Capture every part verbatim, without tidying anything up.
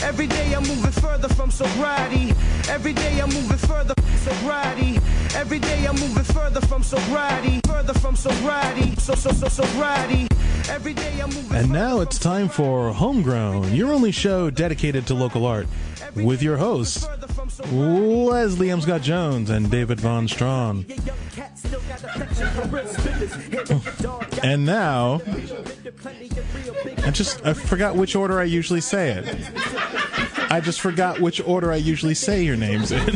Every day I'm moving further from sobriety. Every day I'm moving further from sobriety. Every day I'm moving further from sobriety. Further from sobriety. So, so, so, sobriety. Every day I'm moving. And now it's time for Homegrown, your only show dedicated to local art, with your hosts, Leslie M. Scott Jones and David Von Strawn. And now, I just, I forgot which order I usually say it. I just forgot which order I usually say your names in.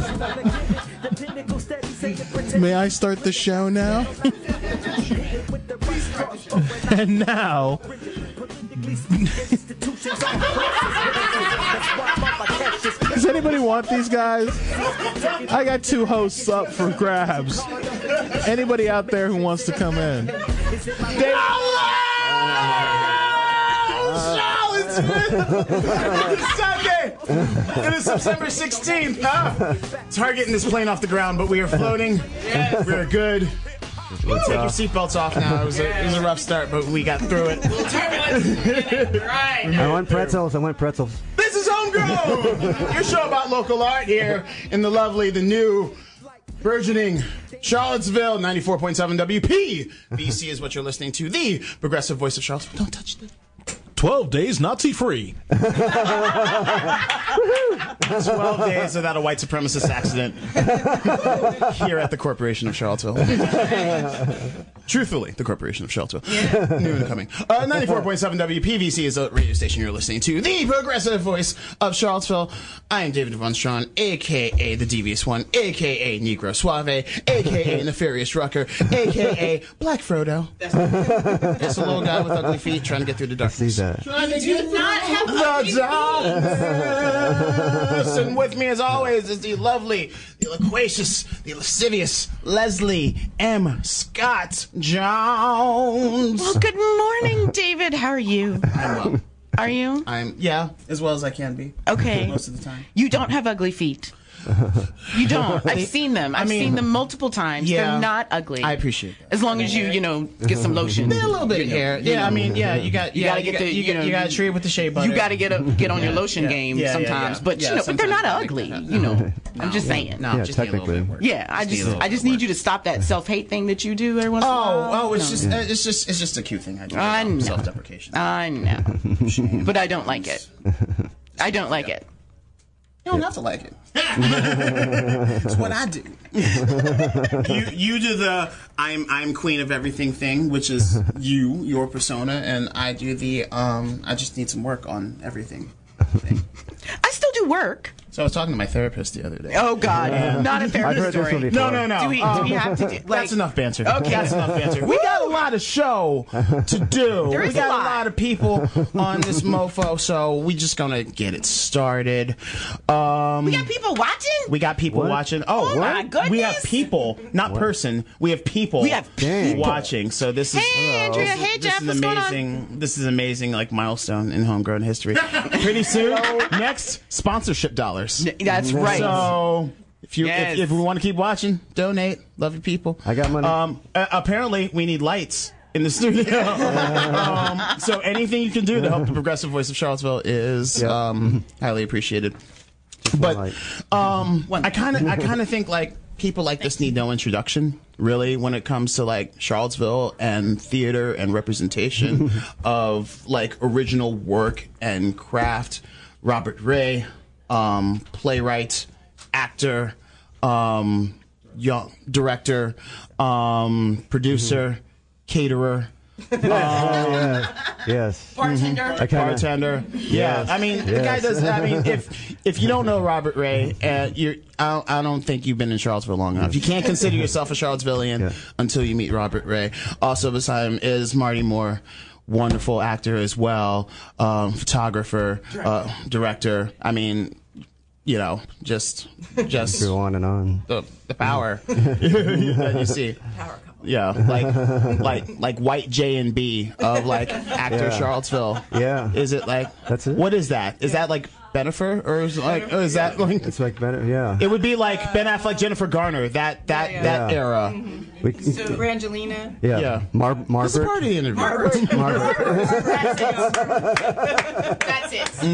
May I start the show now? And now... Does anybody want these guys? I got two hosts up for grabs. Anybody out there who wants to come in? They- It's Sunday. It is September sixteenth. Ah, it's hard getting this plane off the ground, but we are floating. We're good. We'll take your seatbelts off now. It was, a, it was a rough start, but we got through it. Right. I want pretzels. I want pretzels. This is Homegrown, your show about local art here in the lovely, the new, burgeoning Charlottesville. ninety-four point seven W P V C is what you're listening to. The progressive voice of Charlottesville. Don't touch the... twelve days Nazi-free. twelve days without a white supremacist accident here at the Corporation of Charlottesville. Truthfully, the Corporation of Charlottesville. Yeah. New and coming. Uh, ninety-four point seven W P V C is the radio station you're listening to. The progressive voice of Charlottesville. I am David Von Strawn, a k a. The Devious One, a k a. Negro Suave, a k a. Nefarious Rucker, a k a. Black Frodo. That's a little guy with ugly feet trying to get through the darkness. Trying to do not have the darkness. And with me, as always, is the lovely, the loquacious, the lascivious Leslie M. Scott Jones. Well, good morning, David. How are you? I'm well. Are you? I'm, yeah, as well as I can be. Okay. Most of the time. You don't have ugly feet. You don't. I've seen them. I've I mean, seen them multiple times. Yeah, they're not ugly. I appreciate that. As long as you, you know, get some lotion. A little bit of hair. Yeah, I mean, yeah, you got, you yeah, got to get the, you, you know, you got to treat it with the shea butter. You got to get a, get on your lotion yeah, game yeah, sometimes. yeah, yeah. But yeah, you know, but they're not ugly. Like you know, no, I'm just saying. No, yeah, just technically. need a Yeah, I just, just I just need you to stop that self-hate thing that you do every once in a while. Oh, oh, it's no. just, uh, it's just, it's just a cute thing I do. I know. Self-deprecation. I know, but I don't like it. I don't like it. You don't have to like it. It's what I do. you you do the I'm I'm queen of everything thing, which is you, your persona, and I do the um I just need some work on everything thing. I still do work. So I was talking to my therapist the other day. Oh God, yeah. not a I've therapist heard this story. one before. No, no, no. Do we, um, do we have to do, like, that's enough banter. Okay. That's enough banter. We got a lot of show to do. There is we got a a lot. lot of people on this mofo, so we just gonna get it started. Um, We got people watching. We got people What? watching. Oh, Oh, my goodness. We have people, not person. We have people. We have people. watching. So this is Hey, Andrea. Hey, this Jeff. is What's going on? amazing. This is amazing, like milestone in homegrown history. Pretty soon, next sponsorship dollars. That's right. So if you Yes. if, if we want to keep watching, donate. Love you people. I got money. Um, uh, apparently we need lights in the studio. um, so anything you can do to help the progressive voice of Charlottesville is Yep. um, highly appreciated. But light. um, I kind of I kind of think like people like this need no introduction, really, when it comes to like Charlottesville and theater and representation of like original work and craft. Robert Ray, um, playwright, actor, um, young director, um, producer, caterer. Oh, yeah. Yes. Bartender. I kinda, Bartender, yeah. Yes. I mean, the Yes. guy does. I mean, if if you don't know Robert Ray, uh, you're, I don't, I don't think you've been in Charlottesville long enough. You can't consider yourself a Charlottesvillian Yeah. until you meet Robert Ray. Also beside him is Marty Moore, wonderful actor as well, um, photographer, uh, director. I mean, you know, just just Go on and on. the the power that you see. Yeah, like like like white J and B of like actor Yeah. Charlottesville. Yeah. Is it like That's it. What is that? Is that like Bennifer, or is, like, or is that like? It's like Ben, yeah. It would be like Ben Affleck, Jennifer Garner, that that Yeah, yeah. that Yeah. era. Mm-hmm. We, So Brangelina. yeah. Yeah. Mar- This is Margaret. part of the interview. Margaret. Margaret. That's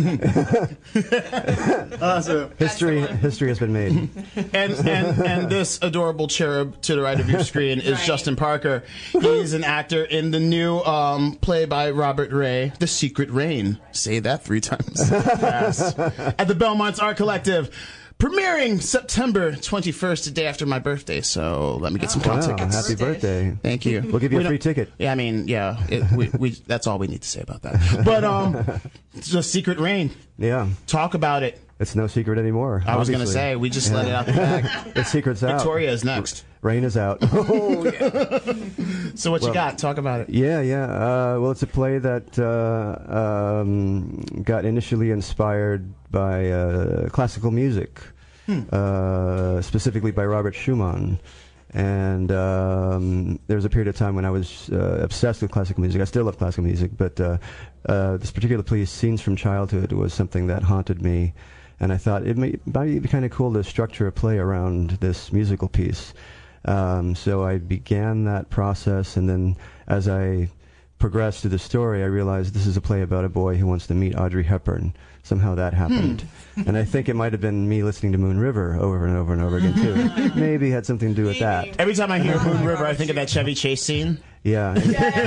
it. Awesome. History, history has been made. And, and and this adorable cherub to the right of your screen is Right. Justin Parker. He's an actor in the new um, play by Robert Ray, The Secret Rain. Say that three times fast. At the Belmont's Art Collective. Premiering September twenty-first, the day after my birthday. So let me get some Wow, con tickets. happy birthday. Thank you. We'll give you We a free don't- ticket. Yeah, I mean, yeah, it, we, we, that's all we need to say about that. But um, The Secret Rain. Yeah. Talk about it. It's no secret anymore. I was going to obviously. say, we just let it out the bag. The secret's out. Victoria is next. Rain is out. Oh, yeah. So what you Well, got? Talk about it. Yeah, yeah. Uh, well, it's a play that uh, um, got initially inspired by uh, classical music, Hmm. uh, specifically by Robert Schumann. And um, there was a period of time when I was uh, obsessed with classical music. I still love classical music, but uh, uh, this particular play, Scenes from Childhood, was something that haunted me. And I thought it may, might be kind of cool to structure a play around this musical piece. Um, so I began that process, and then as I progressed through the story, I realized this is a play about a boy who wants to meet Audrey Hepburn. Somehow that happened. Hmm. And I think it might have been me listening to Moon River over and over and over again, too. Maybe had something to do with that. Every time I hear Moon River, I think of that Chevy Chase scene. Yeah. And,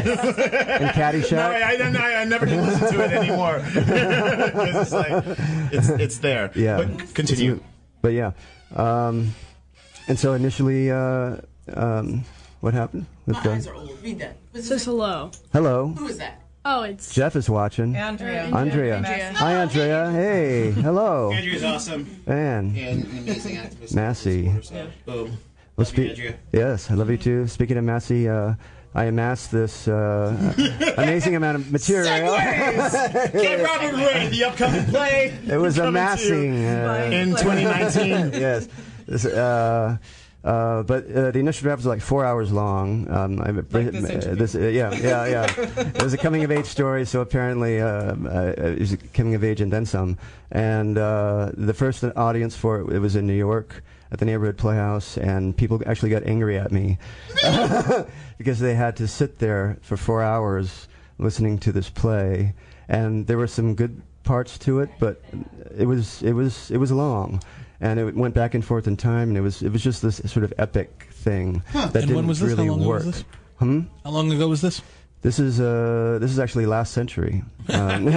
and Caddyshack. No, I, I, don't- I, I never can listen to it anymore. 'Cause it's like, it's, it's there. Yeah. But continue. But yeah. Um, and so initially, uh, um, what happened? With My the- eyes are old. Read that. What's Says hello. Hello. Who is that? Oh, it's Jeff is watching. Andrea. Andrea. Andrea. Hi, Andrea. Hey. Hello. Andrea's awesome. Man. And an amazing activist. Massey. So, boom. Well, Love you, spe- Andrea. yes, I love you too. Speaking of Massey, uh, I amassed this uh, amazing amount of material. Segues! Get Robert Ray, the upcoming play. It was coming to amassing. you Uh, in twenty nineteen. yes. This, uh, uh, but uh, the initial draft was like four hours long. Um, I, Like this uh, interview. this, uh, yeah, yeah, yeah. It was a coming of age story, so apparently uh, uh, it was a coming of age and then some. And uh, the first audience for it, it was in New York at the neighborhood playhouse, and people actually got angry at me because they had to sit there for four hours listening to this play. And there were some good parts to it, but it was it was it was long. And it went back and forth in time, and it was it was just this sort of epic thing that And didn't when was this? really How long ago work. was this? Hmm? How long ago was this? This is uh this is actually last century. Um,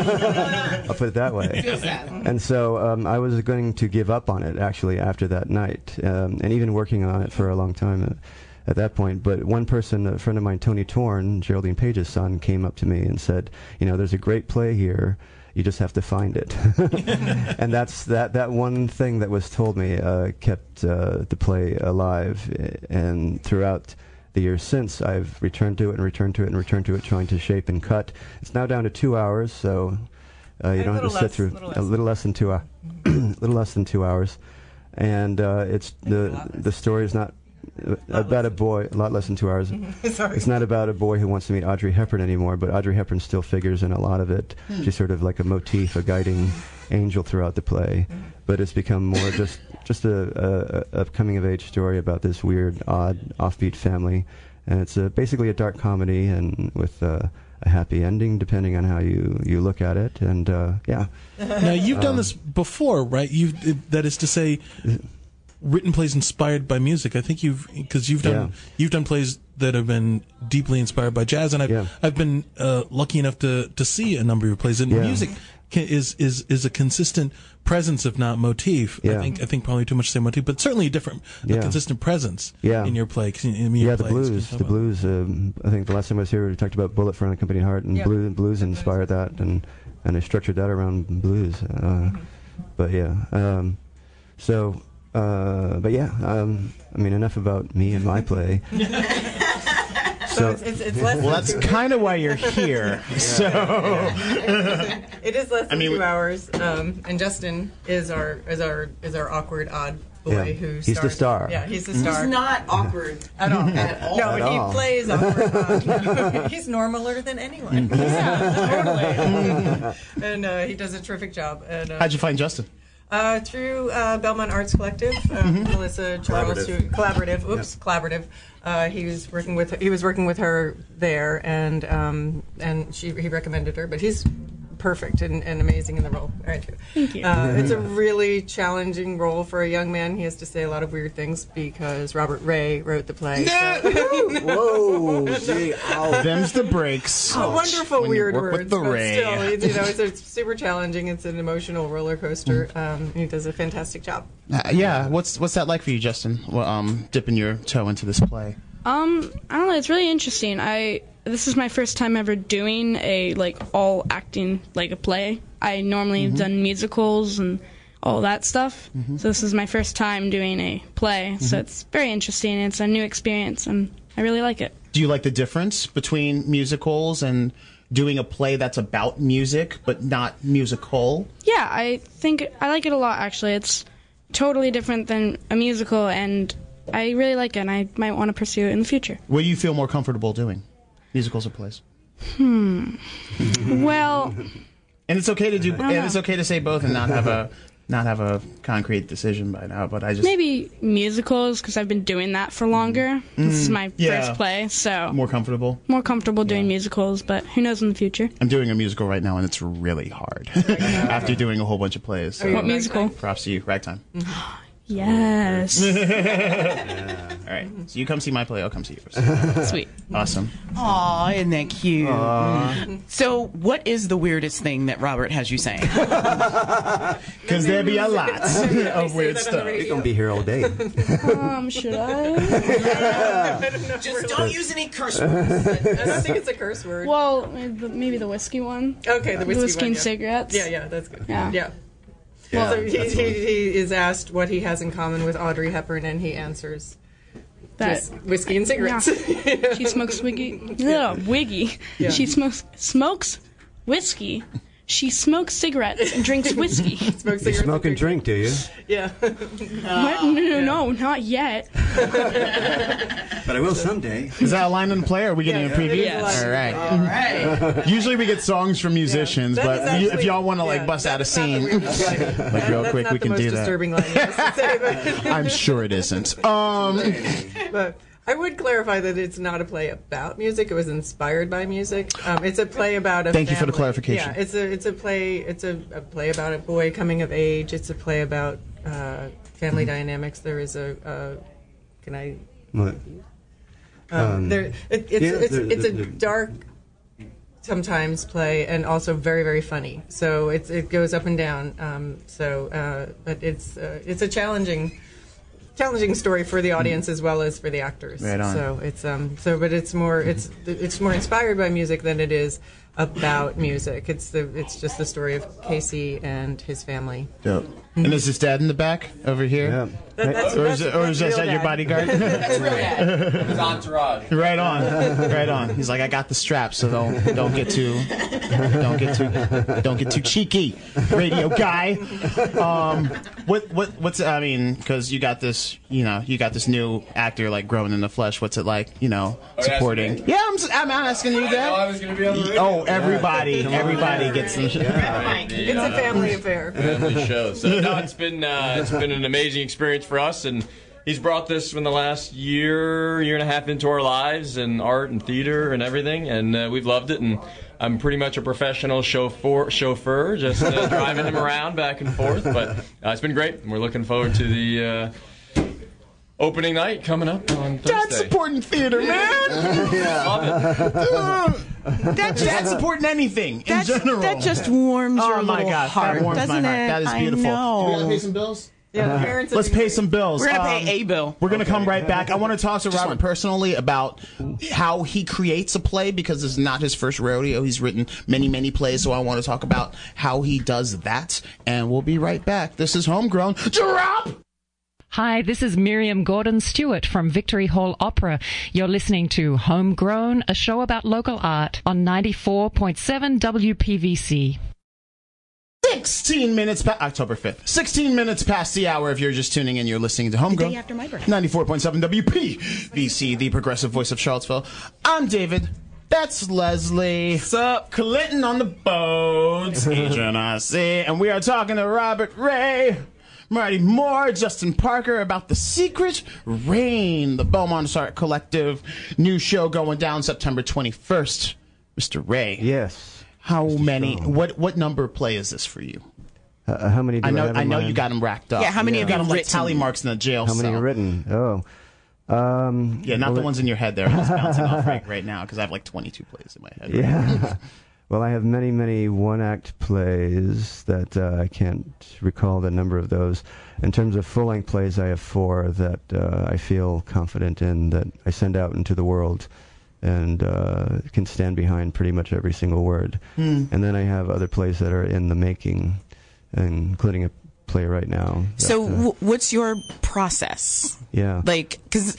I'll put it that way. And so um, I was going to give up on it actually after that night, um, and even working on it for a long time at, at that point. But one person, a friend of mine, Tony Torn, Geraldine Page's son, came up to me and said, you know, there's a great play here. You just have to find it. And that's that, that one thing that was told me uh, kept uh, the play alive. And throughout the years since, I've returned to it and returned to it and returned to it, trying to shape and cut. It's now down to two hours, so uh, you A don't have to little sit less, through little a less. little less than two hours. A little less than two hours. And uh, it's the the story is not uh, about a boy. A lot less than two hours. Sorry. It's not about a boy who wants to meet Audrey Hepburn anymore, but Audrey Hepburn still figures in a lot of it. She's sort of like a motif, a guiding angel throughout the play. But it's become more just just a, a, a coming of age story about this weird, odd, offbeat family, and it's a, basically a dark comedy and with uh, a happy ending, depending on how you, you look at it. And uh, yeah, Now you've done this before, right? You've that is to say, written plays inspired by music. I think you've because you've done Yeah. you've done plays that have been deeply inspired by jazz, and I've Yeah. I've been uh, lucky enough to to see a number of your plays. And Yeah. music ca- is is is a consistent presence, if not motif. I Yeah. think I think probably too much to say motif, but certainly a different, a Yeah. consistent presence Yeah. in your play. In your yeah, the plays. Can you blues, talk the about- blues. Um, I think the last time I was here, we talked about Bullet for Unaccompanied Heart, and Yeah. blue, blues inspired that, and and I structured that around blues. Uh, but yeah, um, so. Uh, but yeah, um, I mean, enough about me and my play. So So it's, it's, it's less Well, than that's two, kind of why you're here. So, it is less than I mean, two we- hours. Um, and Justin is our is our is our awkward odd boy Yeah. who He's the stars- star. Yeah, he's the star. He's not awkward at all. at all. No, At but all. he plays awkward. Uh, he's normaler than anyone. Yeah, totally. And uh, he does a terrific job. And, uh, How'd you find Justin? Uh, through uh, Belmont Arts Collective, uh, Mm-hmm. Melissa Charles, Collaborative. who, collaborative. Oops, collaborative. Uh, he was working with he was working with her there, and um, and she he recommended her. But he's perfect and, and amazing in the role. All right, Thank you. Uh, it's a really challenging role for a young man. He has to say a lot of weird things because Robert Ray wrote the play. So. Whoa, gee, ow. Them's the breaks. Oh, wonderful When you weird work words, with the but Ray. still, it's, you know, it's, it's super challenging. It's an emotional roller coaster. Um, he does a fantastic job. Uh, yeah, what's what's that like for you, Justin? Well, um, dipping your toe into this play. Um, I don't know. It's really interesting. I this is my first time ever doing a like all acting like a play. I normally Mm-hmm. have done musicals and all that stuff. So this is my first time doing a play. Mm-hmm. So it's very interesting. It's a new experience, and I really like it. Do you like the difference between musicals and doing a play that's about music but not musical? Yeah, I think I like it a lot. Actually, it's totally different than a musical, and I really like it. And I might want to pursue it in the future. What do you feel more comfortable doing, musicals or plays? Well, And it's okay to do. don't And know. it's okay to say both and not have a not have a concrete decision by now. But I just maybe musicals because I've been doing that for longer. This is my Yeah. first play, so more comfortable. more comfortable doing musicals, but who knows in the future. I'm doing a musical right now, and it's really hard after doing a whole bunch of plays. So Are you- What musical? props to you, Ragtime. Yes. All right, so you come see my play. I'll come see yours. Sweet. Awesome. Aw, isn't that cute? So, what is the weirdest thing that Robert has you saying? Because there be a lot of weird that on the stuff. He's gonna be here all day. Um, should I? Just don't use any curse words. I don't think it's a curse word. Well, maybe the, maybe the whiskey one. Okay, the The whiskey, whiskey one, and yeah. cigarettes. Yeah, yeah, that's good. Yeah. Yeah. Yeah, So he, that's he, what- he is asked what he has in common with Audrey Hepburn, and he answers That whis- whiskey and cigarettes. she smokes wiggy. No, wiggy. Yeah. She smokes smokes whiskey. She smokes cigarettes and drinks whiskey. Smoke You cigarettes smoke and drink, do you? Yeah. What? No, no, no, not yet. But I will someday. Is that a line in the play? Or are we getting Yeah, a preview? it is a line. All right. All right. Usually we get songs from musicians, That but is you- if actually- y'all want to like yeah, bust out a that's not the scene, weirdest line. like That- real that's quick, not we the can most do that. disturbing line he has to say, but- I'm sure it isn't. Um, But I would clarify that it's not a play about music. It was inspired by music. Um, it's a play about a. Thank you for the family. clarification. Yeah, it's a it's a play. It's a, a play about a boy coming of age. It's a play about uh, family dynamics. There is a. Uh, can I? What? Um, Um, there, it, it's yeah, it's, there- it's a there- dark, sometimes play, and also very very funny. So it's it goes up and down. Um, so, uh, but it's uh, it's a challenging. Challenging story for the audience as well as for the actors. Right on. So it's um so but it's more it's it's more inspired by music than it is about music. It's the it's just the story of Casey and his family. dope. And is his dad in the back over here? Yeah. That, that's, Or is, that's, it, or is that's that real your dad. bodyguard? That's real bad. His entourage. Right on, right on. He's like, I got the straps, so don't don't get too don't get too don't get too cheeky, radio guy. Um, what what what's I mean? Because you got this, you know, you got this new actor like growing in the flesh. What's it like, you know, Oh, you're supporting? asking me? Yeah, I'm s- I'm asking you I know I that. was going to be on the radio. Oh, everybody, everybody gets the. It's a family affair. Family show. So no, it's been uh, it's been an amazing experience for us, and he's brought this in the last year, year and a half into our lives, and art and theater and everything, and uh, we've loved it. And I'm pretty much a professional chauffeur, chauffeur just uh, driving him around back and forth. But uh, it's been great, and we're looking forward to the uh, opening night coming up on Thursday. That's supporting theater, man. Love it. That's, that's supporting anything in That's, general. that just warms Oh your my little gosh, heart, that warms my doesn't heart. it? That is beautiful. I know. Do we gotta pay some bills? Yeah, the parents. have Let's been pay great. some bills. We're gonna Um, pay a bill. We're going to come right back. I want to talk to Robert personally about how he creates a play, because this is not his first rodeo. He's written many, many plays, so I want to talk about how he does that. And we'll be right back. This is Homegrown. Drop! Hi, this is Miriam Gordon-Stewart from Victory Hall Opera. You're listening to Homegrown, a show about local art on ninety-four point seven W P V C. sixteen minutes past October fifth. sixteen minutes past the hour. If you're just tuning in, you're listening to Homegrown. The day after my birthday. ninety-four point seven W P B C, the progressive voice of Charlottesville. I'm David. That's Leslie. What's up? Clinton on the boats. Adrian I see. And we are talking to Robert Ray, Marty Moore, Justin Parker about The Secret Rain, the Beaumont Art Collective new show going down September twenty-first. Mister Ray. Yes. How Mister many, Strong. what what number play is this for you? Uh, how many do I know I, have I in know mind? you got them racked up. Yeah, how many yeah. have you got you them like written? tally marks in the jail How many cell. are written? Oh. Um, yeah, not well, the ones in your head there. I'm just bouncing off right, right now because I have like twenty-two plays in my head. Yeah. Right well, I have many, many one-act plays that uh, I can't recall the number of those. In terms of full-length plays, I have four that uh, I feel confident in, that I send out into the world and uh, can stand behind pretty much every single word. Hmm. And then I have other plays that are in the making, including a play right now. So that, uh, w- what's your process? Yeah. Like, because,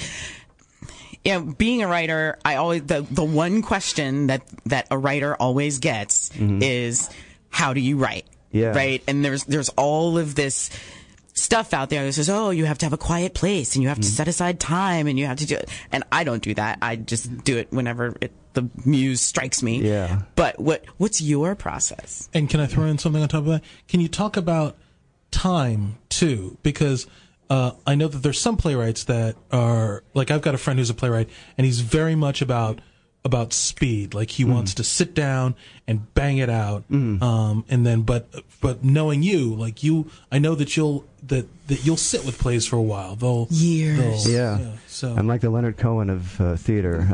you know, being a writer, I always, the, the one question that, that a writer always gets Mhm. is, how do you write? Yeah. Right? And there's, there's all of this stuff out there that says, oh, you have to have a quiet place and you have to set aside time and you have to do it. And I don't do that. I just do it whenever it, the muse strikes me. Yeah. But what, what's your process? And can I throw in something on top of that? Can you talk about time too? Because uh, I know that there's some playwrights that are like, I've got a friend who's a playwright and he's very much about about speed. Like he mm. wants to sit down and bang it out. Mm. Um, and then, but but knowing you, like you, I know that you'll that that you'll sit with plays for a while. They'll years. They'll, yeah. yeah. So I'm like the Leonard Cohen of uh, theater.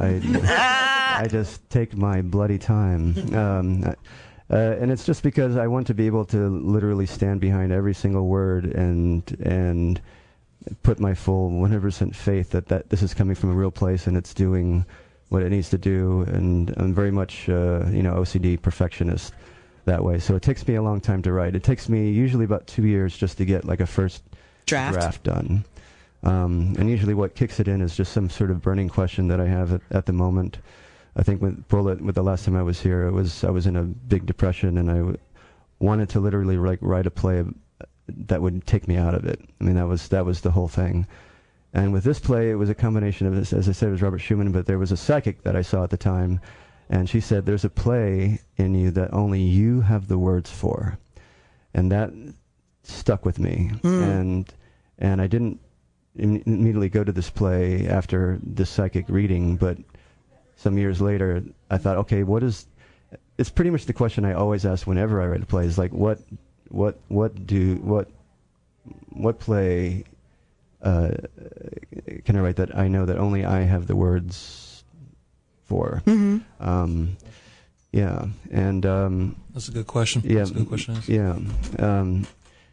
I I just take my bloody time. Um, Uh, and it's just because I want to be able to literally stand behind every single word and and put my full one hundred percent faith that, that this is coming from a real place and it's doing what it needs to do. And I'm very much, uh, you know, O C D perfectionist that way. So it takes me a long time to write. It takes me usually about two years just to get like a first draft, draft done. Um, and usually what kicks it in is just some sort of burning question that I have at, at the moment. I think with Bullet, with the last time I was here, it was I was in a big depression, and I w- wanted to literally like write a play that would take me out of it. I mean, that was that was the whole thing. And with this play, it was a combination of, as I said, it was Robert Schumann, but there was a psychic that I saw at the time, and she said, "There's a play in you that only you have the words for," and that stuck with me. Mm. And and I didn't im- immediately go to this play after this psychic reading, but some years later, I thought, okay, what is? It's pretty much the question I always ask whenever I write a play. Is like, what, what, what do, what, what play uh, can I write that I know that only I have the words for? Mm-hmm. Um, yeah, and um, that's a good question. Yeah, that's a good question. Yeah, um,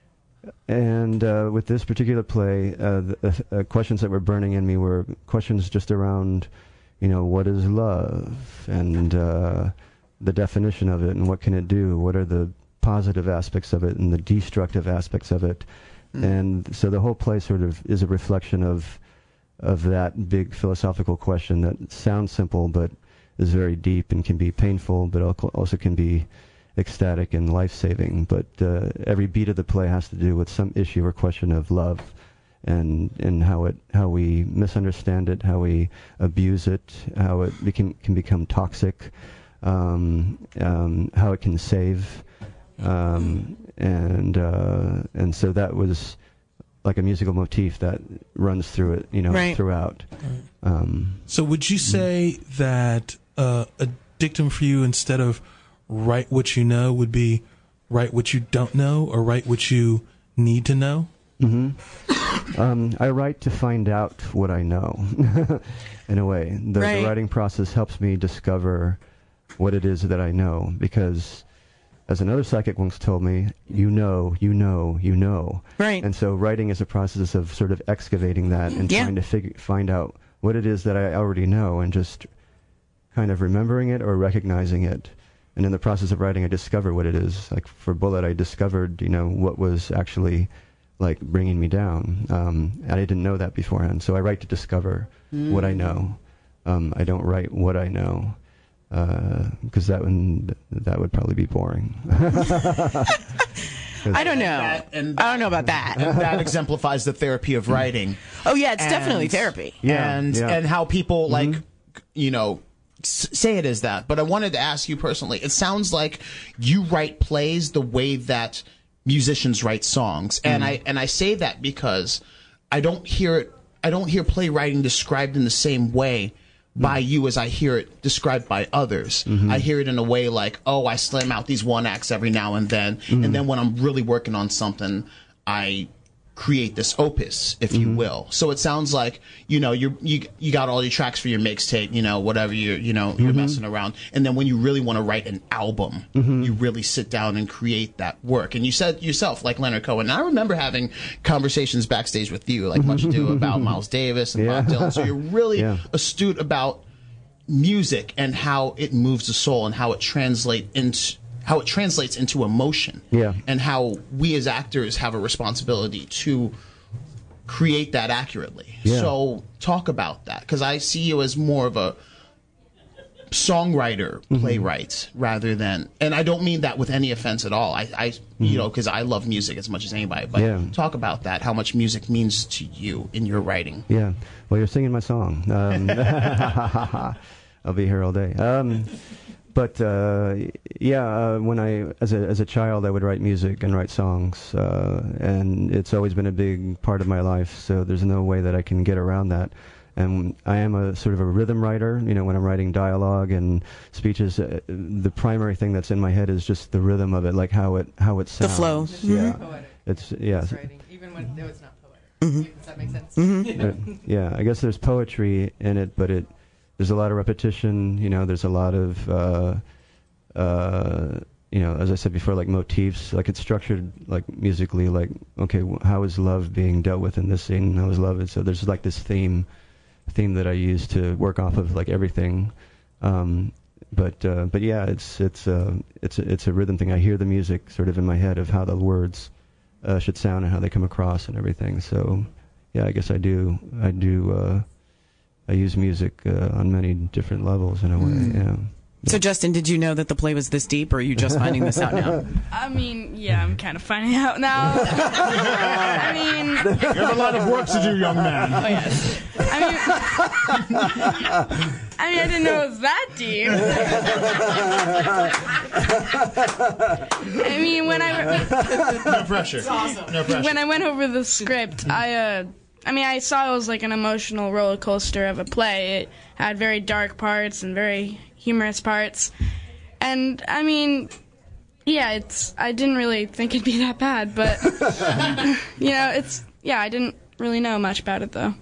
and uh, with this particular play, uh, the uh, questions that were burning in me were questions just around, you know, what is love, and uh, the definition of it, and what can it do? What are the positive aspects of it, and the destructive aspects of it? Mm. And so the whole play sort of is a reflection of of that big philosophical question that sounds simple, but is very deep and can be painful, but also can be ecstatic and life-saving. But uh, every beat of the play has to do with some issue or question of love. And and how it how we misunderstand it, how we abuse it, how it became, can become toxic, um, um, how it can save, um, and uh, and so that was like a musical motif that runs through it, you know, right. throughout. Um, so would you say that uh, a dictum for you, instead of write what you know, would be write what you don't know, or write what you need to know? Mm-hmm. Um, I write to find out what I know, in a way. The, right. the writing process helps me discover what it is that I know, because, as another psychic once told me, you know, you know, you know. Right. And so writing is a process of sort of excavating that and yeah. trying to fig- find out what it is that I already know, and just kind of remembering it or recognizing it. And in the process of writing, I discover what it is. Like for Bullet, I discovered, you know, what was actually like bringing me down, um, and I didn't know that beforehand. So I write to discover mm. what I know. Um, I don't write what I know, because uh, that would that would probably be boring. I don't know. That, and I don't know about that. And that exemplifies the therapy of writing. Oh yeah, it's and, definitely therapy. Yeah, and yeah. and how people like, you know, s- say it as that. But I wanted to ask you personally. It sounds like you write plays the way that musicians write songs, and I and I say that because I don't hear it. I don't hear playwriting described in the same way by you as I hear it described by others. Mm-hmm. I hear it in a way like, oh, I slam out these one acts every now and then, mm-hmm. and then when I'm really working on something, I create this opus, if you mm-hmm. will. So it sounds like, you know, you you you got all your tracks for your mixtape, you know, whatever you're, you know, you're mm-hmm. messing around, and then when you really want to write an album, mm-hmm. you really sit down and create that work. And you said yourself, like Leonard Cohen, and I remember having conversations backstage with you, like much ado about Miles Davis and yeah. Bob Dylan. So you're really yeah. astute about music and how it moves the soul and how it translate into how it translates into emotion, yeah. and how we as actors have a responsibility to create that accurately. Yeah. So talk about that, because I see you as more of a songwriter, playwright, mm-hmm. rather than, and I don't mean that with any offense at all. I, I mm-hmm. you know, because I love music as much as anybody. But yeah. talk about that, how much music means to you in your writing. Yeah. Well, you're singing my song. Um, I'll be here all day. Um, But uh, yeah, uh, when I as a as a child, I would write music and write songs, uh, and it's always been a big part of my life. So there's no way that I can get around that. And I am a sort of a rhythm writer. You know, when I'm writing dialogue and speeches, uh, the primary thing that's in my head is just the rhythm of it, like how it how it sounds. The flow. Yeah, Poetic. it's yeah. It's writing, even when no, it's not poetic. Mm-hmm. Does that make sense? Mm-hmm. uh, yeah, I guess there's poetry in it, but it. There's a lot of repetition, you know, there's a lot of, uh, uh, you know, as I said before, like motifs, like it's structured like musically, like, okay, w- how is love being dealt with in this scene? How is love? And so there's like this theme, theme that I use to work off of like everything. Um, but, uh, but yeah, it's, it's, uh, it's, a, it's a rhythm thing. I hear the music sort of in my head of how the words, uh, should sound and how they come across and everything. So yeah, I guess I do, I do, uh, I use music uh, on many different levels in a way. Mm. Yeah. So, Justin, did you know that the play was this deep, or are you just finding this out now? I mean, yeah, I'm kind of finding out now. I mean, you have a lot of work to do, young man. Oh yes. I mean, I mean, I didn't know it was that deep. I mean, when I no pressure. It's awesome. No pressure. When I went over the script, I uh. I mean, I saw it was like an emotional roller coaster of a play. It had very dark parts and very humorous parts. And, I mean, yeah, it's. I didn't really think it'd be that bad, but, you know, it's, yeah, I didn't really know much about it, though.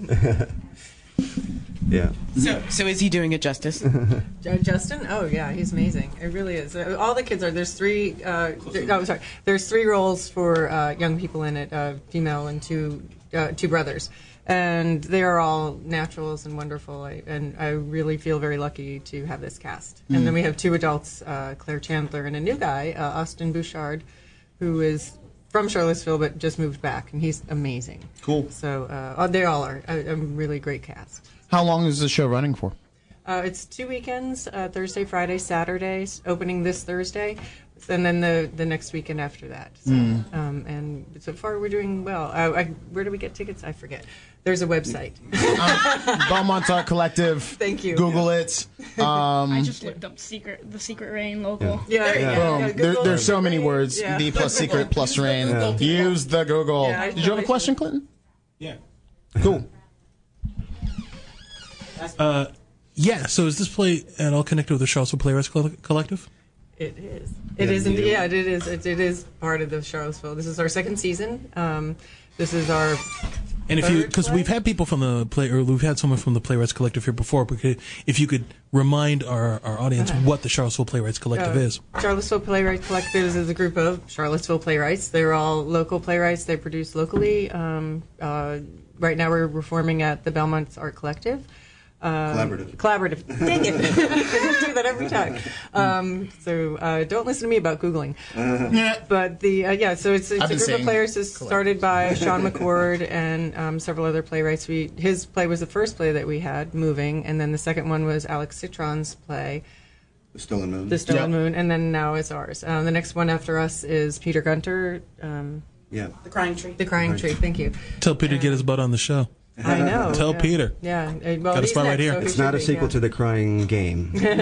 Yeah. So, so is he doing it justice? Justin? Oh, yeah, he's amazing. It really is. Uh, All the kids are, there's three, uh, th- oh, sorry, there's three roles for uh, young people in it, uh, female and two Uh, two brothers, and they are all naturals and wonderful. I, and I really feel very lucky to have this cast. Mm. And then we have two adults, uh, Claire Chandler, and a new guy, uh, Austin Bouchard, who is from Charlottesville but just moved back, and he's amazing. Cool. So uh, they all are a, a really great cast. How long is the show running for? Uh, it's two weekends, uh, Thursday, Friday, Saturdays, opening this Thursday, and then the, the next weekend after that. So, mm. um, and so far we're doing well. Uh, I, where do we get tickets? I forget. There's a website. um, Belmont Art Collective. Thank you. Google it. Um, I just looked up secret, the Secret Rain local. Yeah, yeah. yeah. Boom. yeah there, there's so many words. Yeah. The plus secret plus Use rain. the Use the Google. Yeah, Did you have a question, Clinton? Yeah. Cool. Uh, yeah. So is this play at all connected with the Charlottesville Playwrights Coll- Collective? It is. It is indeed. Yeah, it is. It, it is part of the Charlottesville. This is our second season. Um, this is our. And if you, because we've had people from the play, or we've had someone from the Playwrights Collective here before, because if you could remind our, our audience uh-huh. what the Charlottesville Playwrights Collective uh, is. Charlottesville Playwrights Collective is a group of Charlottesville playwrights. They're all local playwrights. They produce locally. Um, uh, right now, we're performing at the Belmont Art Collective. Um, collaborative. Collaborative. Dang it. I do that every time. Um, so uh, don't listen to me about Googling. Uh-huh. But the uh, yeah, so it's, it's a group of players that's started by Sean McCord and um, several other playwrights. We His play was the first play that we had, Moving, and then the second one was Alex Citron's play, The Stolen Moon. The Stolen Yeah. Moon, and then now it's ours. Um, the next one after us is Peter Gunter. Um, Yeah. The Crying Tree. the Crying Tree. Thank you. Tell Peter to get his butt on the show. I know. Tell yeah. Peter. Yeah. Uh, well, Got a he's spot right next, here. so he It's should not a be, sequel yeah. to The Crying Game. no,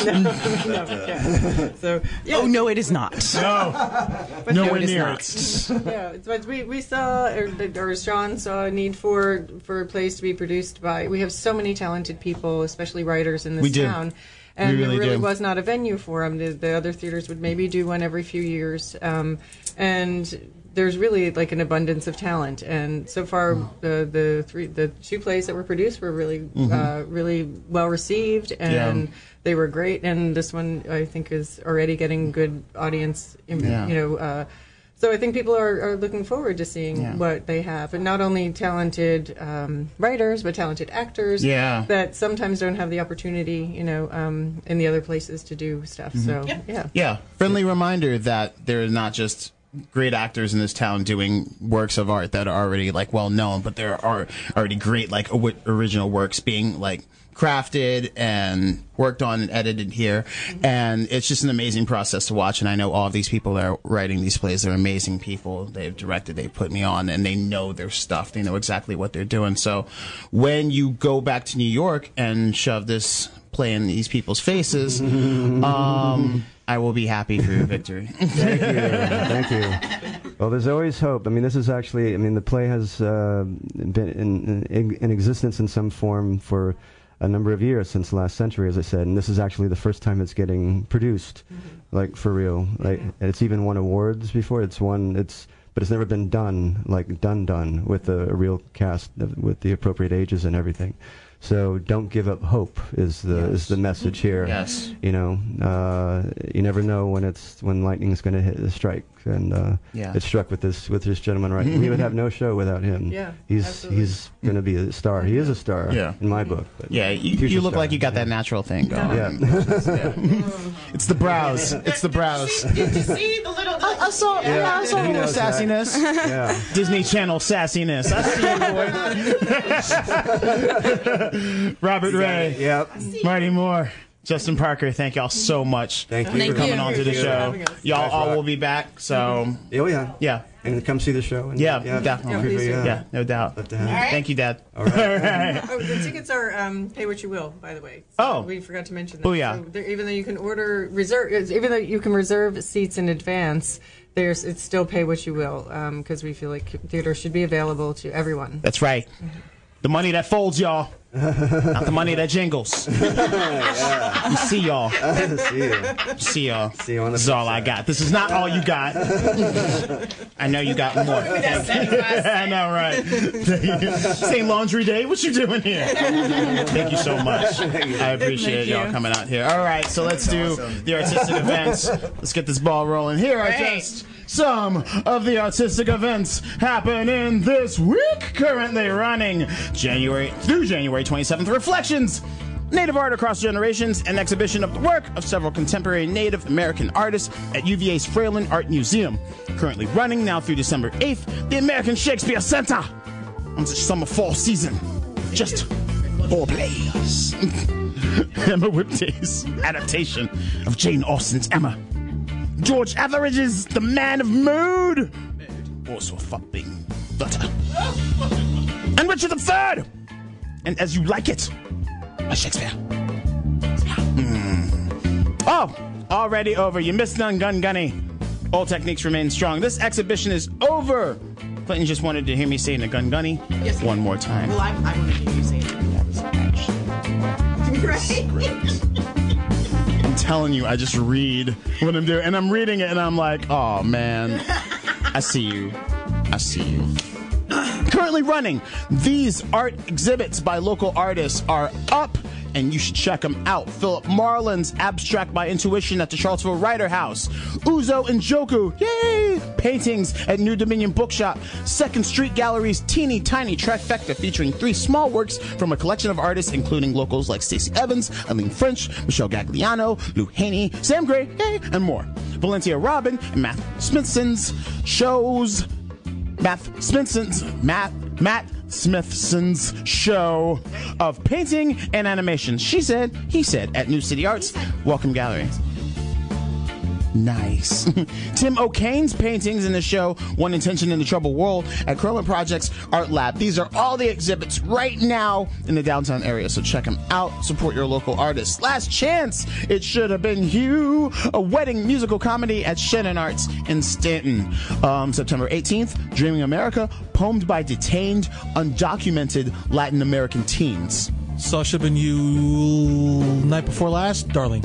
yeah. So yeah. Oh no, it is not. But No, no, it is near not. Yeah, it's- but we, we saw, or, or Sean saw a need for for a place to be produced by. We have so many talented people, especially writers in this We do. town, and We really there really do. was not a venue for them. The, the other theaters would maybe do one every few years, um, and there's really like an abundance of talent. And so far, the the three the two plays that were produced were really uh, really well received, and Yeah. they were great. And this one, I think, is already getting good audience. in- Yeah. You know. Uh, So I think people are, are looking forward to seeing Yeah. what they have, and not only talented um, writers, but talented actors. Yeah. That sometimes don't have the opportunity, you know, um, in the other places to do stuff. So yeah. Yeah, friendly reminder that there are not just great actors in this town doing works of art that are already like well known, but there are already great like o- original works being like crafted and worked on and edited here, and it's just an amazing process to watch. And I know all of these people that are writing these plays, they're amazing people. They've directed, they put me on, and they know their stuff. They know exactly what they're doing. So when you go back to New York and shove this play in these people's faces, um, I will be happy for your victory. Thank you. Thank you. Well, there's always hope. I mean, this is actually, I mean, the play has uh, been in, in, in existence in some form for a number of years, since last century, as I said, and this is actually the first time it's getting produced, mm-hmm. like for real. Like, and it's even won awards before. It's won, it's, but it's never been done, like done done, with a, a real cast, of, with the appropriate ages and everything. So don't give up hope is the Yes. is the message here. Yes. You know, uh, you never know when it's when lightning's going to hit the strike, and uh, Yeah. it struck with this with this gentleman right. We would have no show without him. Yeah, he's absolutely. he's going to be a star. He is a star. Yeah. In my book. But Yeah, you, future you look star. like you got that natural thing going. Yeah. It's the brows. It's the brows. Did you see the little? I, I saw, yeah, Yeah. I saw a He little knows that. sassiness. Yeah. Disney Channel sassiness. I see you, boy. Robert Ray, Yep. Marty Moore, Justin Parker, thank y'all so much Thank you Thank for for coming you. on to the Thank you for show. having us. Y'all Guys all rock. will be back, so Oh yeah. yeah. And come see the show. And, Yeah, yeah definitely. feel free, Yeah, please do. Yeah, no doubt. love to have Thank you, Dad. All right. Oh, the tickets are um, pay what you will, by the way. Oh. we forgot to mention that. Booyah. So there- even though you can order reserve, even though you can reserve seats in advance, there's it's still pay what you will because we feel like theater should be available to everyone. That's right. The money that folds, y'all. Not the money that jingles. You see y'all. See you. See y'all. See you on the This is all flip I side. got. This is not all you got. I know you got more. I know, right? This ain't laundry day. What you doing here? Thank you so much. I appreciate Thank y'all you. coming out here. All right, so let's do the artistic events. Let's get this ball rolling. Here are Great. just some of the artistic events happening this week. Currently running January through January twenty-seventh. Reflections. Native Art Across Generations, an exhibition of the work of several contemporary Native American artists at U V A's Fralin Art Museum. Currently running now through December eighth, the American Shakespeare Center on the summer fall season. Just four plays. Emma Whipday's adaptation of Jane Austen's Emma. George Etheridge's The Man of Mood. Also a fucking butter. And Richard the Third. And As You Like It. By Shakespeare. Mm. Oh, already over. You missed none, Gun Gunny. All techniques remain strong. This exhibition is over. Clinton just wanted to hear me say in a Gun Gunny Yes. one more time. Well, I, I want to hear you say it. I'm telling you, I just read what I'm doing. And I'm reading it and I'm like, oh man, I see you. I see you. Currently running, these art exhibits by local artists are up, and you should check them out. Philip Marlin's Abstract by Intuition at the Charlottesville Writer House. Uzo and Joku, yay! Paintings at New Dominion Bookshop. Second Street Gallery's Teeny Tiny Trifecta featuring three small works from a collection of artists, including locals like Stacey Evans, Eileen French, Michelle Gagliano, Lou Haney, Sam Gray, yay, and more. Valencia Robin and Matt Smithson's shows. Matt Smithson's Matt Matt Smithson's show of painting and animation. She said, he said, at New City Arts Welcome Gallery. Nice. Tim O'Kane's paintings in the show One Intention in the Troubled World at Chroma Projects Art Lab. These are all the exhibits right now in the downtown area, so check them out. Support your local artists. Last Chance, It Should Have Been You, a wedding musical comedy at Shannon Arts in Stanton. Um, September eighteenth, Dreaming America, poemed by detained, undocumented Latin American teens. Saw Should Have Been You night before last, darling.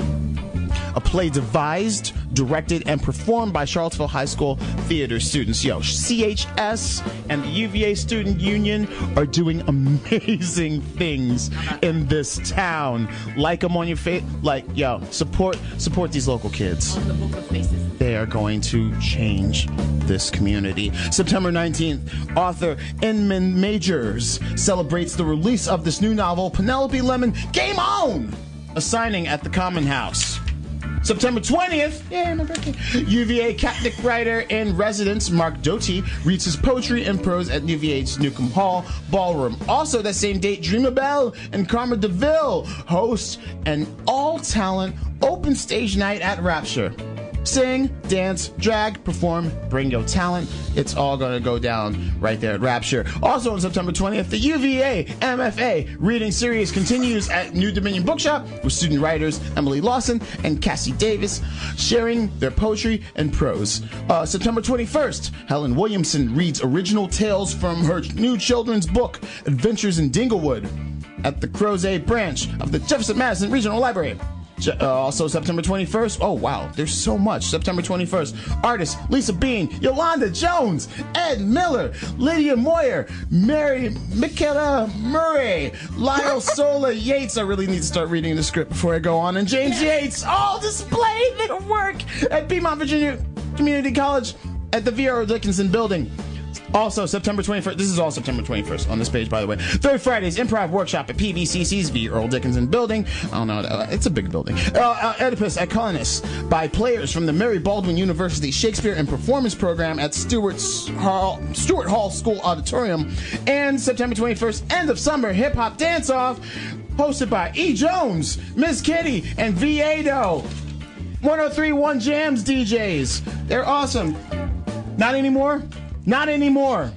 A play devised, directed, and performed by Charlottesville High School theater students. Yo, C H S and the U V A Student Union are doing amazing things in this town. Like them on your face. Like, yo, support support these local kids. On the Book of Faces. They are going to change this community. September nineteenth, author Inman Majors celebrates the release of this new novel, Penelope Lemon, Game On! A signing at the Common House. September twentieth, yeah, my birthday, U V A Catholic writer in residence Mark Doty reads his poetry and prose at U V A's Newcomb Hall Ballroom. Also that same date, Dreama Bell and Karma DeVille host an all-talent open stage night at Rapture. Sing, dance, drag, perform, bring your talent. It's all going to go down right there at Rapture. Also on September twentieth, the U V A M F A reading series continues at New Dominion Bookshop with student writers Emily Lawson and Cassie Davis sharing their poetry and prose. Uh, September twenty-first, Helen Williamson reads original tales from her new children's book, Adventures in Dinglewood, at the Crozet branch of the Jefferson Madison Regional Library. Uh, also September twenty-first, oh wow, there's so much. September twenty-first, artists Lisa Bean, Yolanda Jones, Ed Miller, Lydia Moyer, Mary Michaela Murray, Lyle Sola Yates. I really need to start reading the script before I go on. And James Yates all display their work at Piedmont Virginia Community College at the V R Dickinson building. Also, September twenty-first, this is all September twenty-first on this page, by the way. Third Friday's Improv Workshop at P V C C's V. Earl Dickinson Building. I don't know, it's a big building. Uh, uh, Oedipus at Colonus by players from the Mary Baldwin University Shakespeare and Performance Program at Stewart's Hall, Stewart Hall School Auditorium. And September twenty-first, End of Summer Hip Hop Dance Off, hosted by E. Jones, Miss Kitty, and V. Ado. one oh three point one Jams D Js. They're awesome. Not anymore? Not anymore.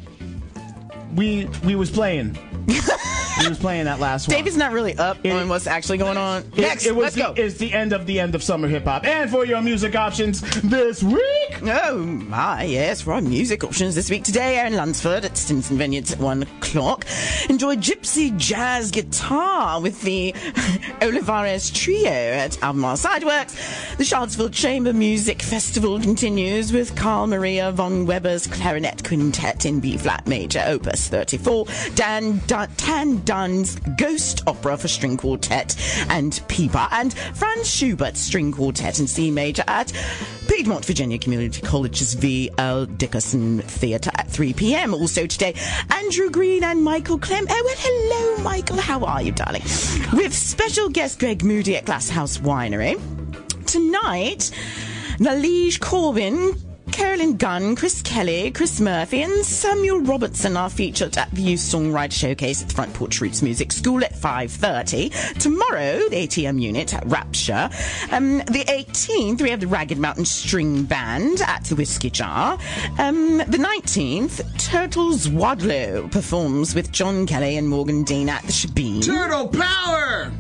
We we was playing. We was playing that last one. David's not really up it, on what's actually going on. It, Next, it was let's the, go. It's the end of the end of summer hip hop. And for your music options this week. Oh my, yes, for our music options this week. Today, Aaron Lunsford at Stinson Vineyards at one o'clock. Enjoy gypsy jazz guitar with the Olivares Trio at Albemarle Sideworks. The Charlottesville Chamber Music Festival continues with Carl Maria von Weber's Clarinet Quintet in B-flat major, Opus thirty-four. Dan Dun- Tan Dunn's Ghost Opera for String Quartet and Pipa, and Franz Schubert's String Quartet in C major at Piedmont Virginia Community College's V L Dickerson Theatre at three p.m. Also today, Andrew Green and Michael Clem. Oh, well, hello, Michael. How are you, darling? With special guest Greg Moody at Glasshouse Winery. Tonight, Nalij Corbin, Carolyn Gunn, Chris Kelly, Chris Murphy, and Samuel Robertson are featured at the Youth Songwriter Showcase at the Front Porch Roots Music School at five thirty. Tomorrow, the A T M unit at Rapture. Um, the eighteenth, we have the Ragged Mountain String Band at the Whiskey Jar. Um, the nineteenth, Turtles Wadlow performs with John Kelly and Morgan Dean at the Shebeen. Turtle Power!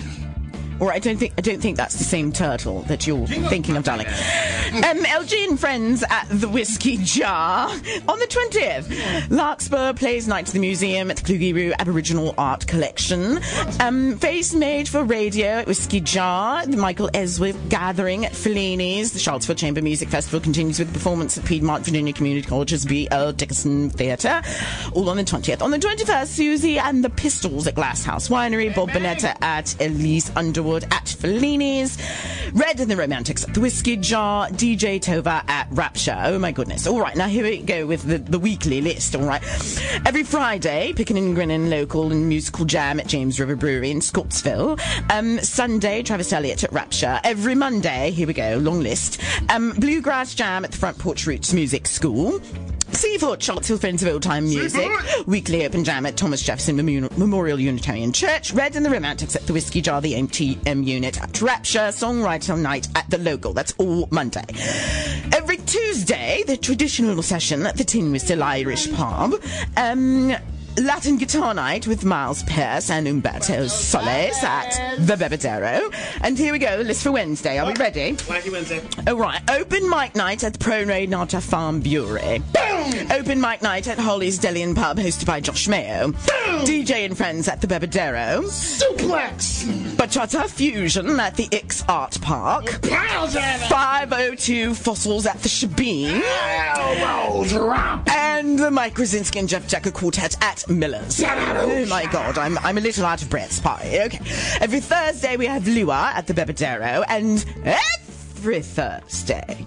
Or I don't think I don't think that's the same turtle that you're thinking of, darling. Um, L G and Friends at the Whiskey Jar on the twentieth. Larkspur plays Night to the Museum at the Kluge-Ruhe Aboriginal Art Collection. Um, Face Made for Radio at Whiskey Jar. The Michael Eswick Gathering at Fellini's. The Charlottesville Chamber Music Festival continues with performance at Piedmont Virginia Community College's V L Dickerson Theatre. All on the twentieth. On the twenty-first, Susie and the Pistols at Glasshouse Winery. Bob Bonetta at Elise Underwood at Fellini's. Red and the Romantics at the Whiskey Jar. D J Tova at Rapture. Oh my goodness. All right, now here we go with the, the weekly list. All right. Every Friday, Pickin' and Grinnin' local and musical jam at James River Brewery in Scottsville. Um, Sunday, Travis Elliott at Rapture. Every Monday, here we go, long list. Um, Bluegrass Jam at the Front Porch Roots Music School. Seaford, Charlottesville Friends of Old Time Music. Weekly open jam at Thomas Jefferson Mem- Memorial Unitarian Church. Red and the Romantics at the Whiskey Jar, the M T M unit at Rapture. Songwriter night at the Local. That's all Monday. Every Tuesday, the traditional session at the Tin Whistle Irish Pub. Um... Latin Guitar Night with Miles Pierce and Umberto Solis at the Bebedero. And here we go, the list for Wednesday. Are we ready? Wacky Wednesday. All right. Open mic night at the Pro Nata Farm Brewery. Boom! Open mic night at Holly's Deli and Pub, hosted by Josh Mayo. Boom! D J and Friends at the Bebedero. Suplex! Bachata Fusion at the Ix Art Park. five oh two Fossils at the Shabeen. And the Mike Krasinski and Jeff Jacker Quartet at Miller's. Oh my god, I'm I'm a little out of breath, Spy. Okay. Every Thursday we have Lua at the Bebedero, and every Thursday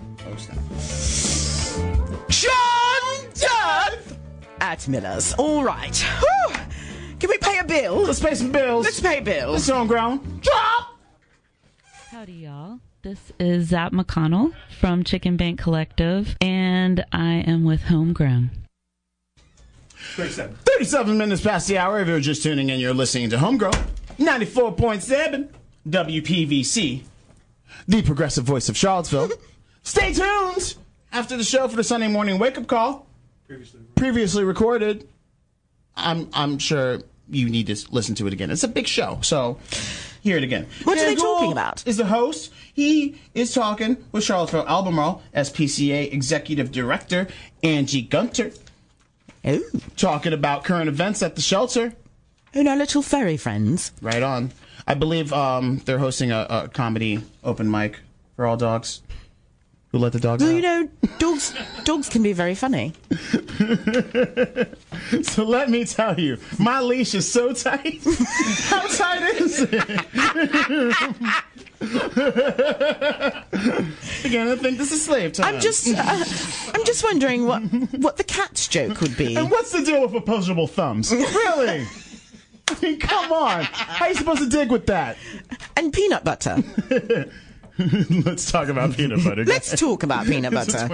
John Duff at Miller's. All right. Whew. Can we pay a bill? Let's pay some bills. Let's pay bills. This is Homegrown. Drop! Howdy, y'all. This is Zap McConnell from Chicken Bank Collective, and I am with Homegrown. thirty-seven. thirty-seven minutes past the hour. If you're just tuning in, you're listening to Homegrown ninety-four point seven W P V C, the progressive voice of Charlottesville. Stay tuned after the show for the Sunday morning wake-up call. Previously recorded. Previously recorded. I'm I'm sure you need to listen to it again. It's a big show, so hear it again. What are they Gould talking about? Is the host. He is talking with Charlottesville Albemarle S P C A Executive Director Angie Gunter. Oh. Talking about current events at the shelter. And our little furry friends. Right on. I believe um, they're hosting a, a comedy open mic for all dogs. Who let the dogs well, out? you know, dogs dogs can be very funny. So let me tell you, my leash is so tight. How tight is it? Again, I think this is slave time. I'm just, uh, I'm just wondering what what the cat's joke would be. And what's the deal with opposable thumbs? Really? I mean, come on. How are you supposed to dig with that? And peanut butter. Let's talk about peanut butter. Let's talk about peanut butter.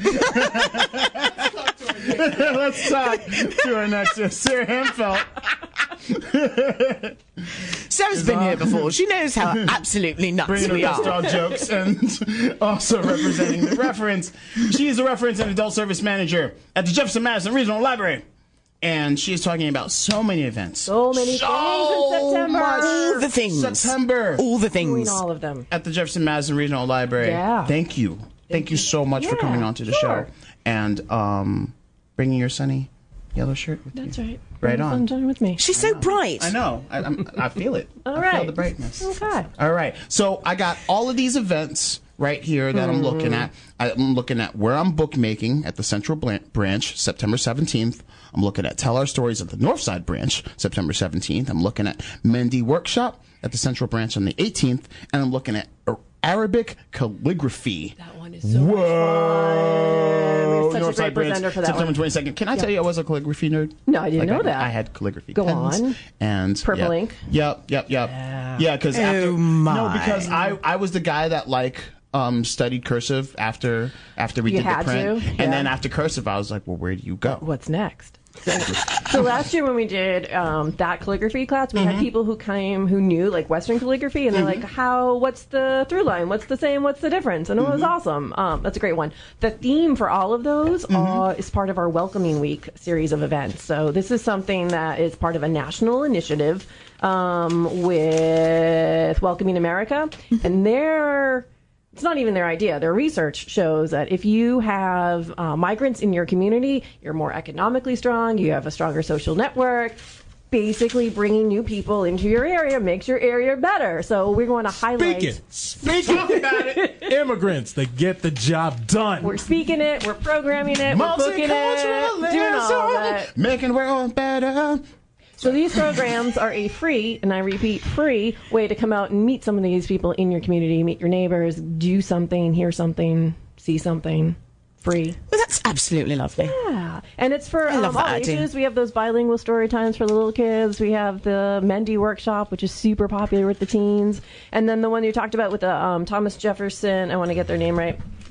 Let's talk to our next guest, Sarah Hempfelt. Sarah's been here before. She knows how absolutely nuts Bringing we the best are. dog jokes and also representing the reference. She is a reference and adult service manager at the Jefferson Madison Regional Library. And she is talking about so many events. So many so things in September. All the things. September. All the things. Doing all of them. At the Jefferson Madison Regional Library. Yeah. Thank you. Thank, Thank you so much yeah, for coming on to the sure. show. And um, bringing your sunny yellow shirt with That's you. right. Right Bring the on. sunshine with me. She's so bright. I know. I, I'm, I feel it. All I right. feel the brightness. Okay. All right. So I got all of these events right here that I'm looking at. I'm looking at where I'm bookmaking at the Central Branch, September seventeenth. I'm looking at Tell Our Stories at the Northside Branch, September seventeenth. I'm looking at Mendy Workshop at the Central Branch on the eighteenth. And I'm looking at Arabic calligraphy. That one is so much fun. We have such Northside a great Branch, presenter for that September one. twenty-second. Can I Yeah. tell you I was a calligraphy nerd? No, I didn't Like, know I, that. I had calligraphy Go pens on. and Purple yeah. ink? Yep, yep, yep. Yeah. Yeah, because Oh, my. no, because I I was the guy that like um studied cursive after after we You did the had print, to? and Yeah. then after cursive I was like, well, where do you go? What's next? So, so last year when we did um, that calligraphy class, we Mm-hmm. had people who came who knew like Western calligraphy, and they're like, "How? What's the through line? What's the same? What's the difference?" And it was awesome. Um, that's a great one. The theme for all of those uh, is part of our Welcoming Week series of events. So this is something that is part of a national initiative um, with Welcoming America, and they're. It's not even their idea. Their research shows that if you have uh, migrants in your community, you're more economically strong, you have a stronger social network. Basically, bringing new people into your area makes your area better. So we're going to highlight. Speak it. Speak it. about it. Immigrants, they get the job done. We're speaking it. We're programming it. We're booking it. Doing all of it. Making the world better. So these programs are a free, and I repeat, free way to come out and meet some of these people in your community, meet your neighbors, do something, hear something, see something. Free. Well, that's absolutely lovely. Yeah. And it's for I um, love all that idea. ages. We have those bilingual story times for the little kids. We have the Mendy Workshop, which is super popular with the teens. And then the one you talked about with the um, Thomas Jefferson, I want to get their name right.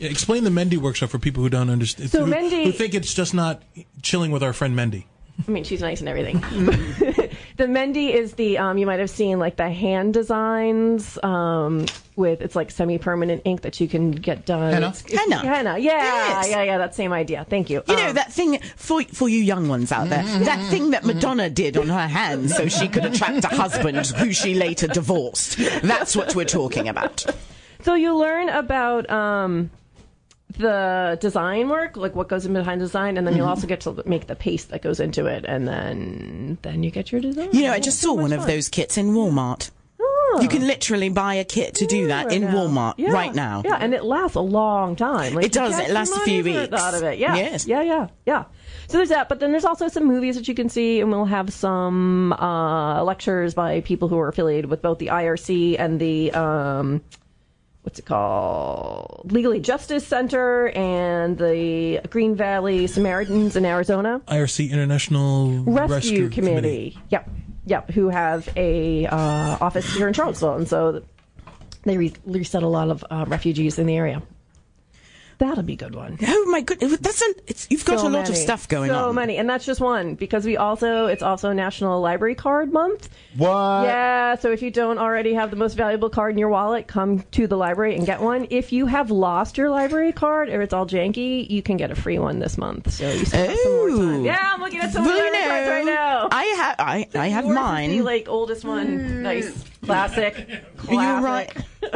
Explain the Mendy workshop for people who don't understand. So who, Mendy- who think it's just not chilling with our friend Mendy. I mean, she's nice and everything. The Mendy is the, um, you might have seen like the hand designs um, with, it's like semi-permanent ink that you can get done. Henna? It's, it's, Henna. Henna, yeah, Yes. yeah, yeah, that same idea. Thank you. You know, Um, that thing, for for you young ones out there, that thing that Madonna did on her hands so she could attract a husband who she later divorced. That's what we're talking about. So you learn about um, the design work, like what goes in behind design, and then you'll also get to make the paste that goes into it, and then then you get your design. You know, I just saw one of those kits in Walmart. Oh. You can literally buy a kit to do that in now. Walmart Yeah. right now. Yeah, and it lasts a long time. Like, It does. you get It lasts some a few money's worth weeks. Out of it. Yeah. Yes. Yeah, yeah, yeah. So there's that, but then there's also some movies that you can see, and we'll have some uh, lectures by people who are affiliated with both the I R C and the um, what's it called, Legally Justice Center and the Green Valley Samaritans in Arizona. I R C International Rescue, Rescue, Committee. Yep, yep. Who have a uh, office here in Charlottesville, and so they re- reset a lot of uh, refugees in the area. That'll be a good one. Oh my goodness, that's a, it's, you've got So a lot of many. stuff going so on. So many, and that's just one because we also it's also National Library Card Month. What? Yeah, so if you don't already have the most valuable card in your wallet, come to the library and get one. If you have lost your library card or it's all janky, you can get a free one this month. So you still have some more time. Ooh. Yeah, I'm looking at some Well, library you cards right know, now. I have I, I have Yours is mine. the like oldest one. Nice, classic, classic. You're right.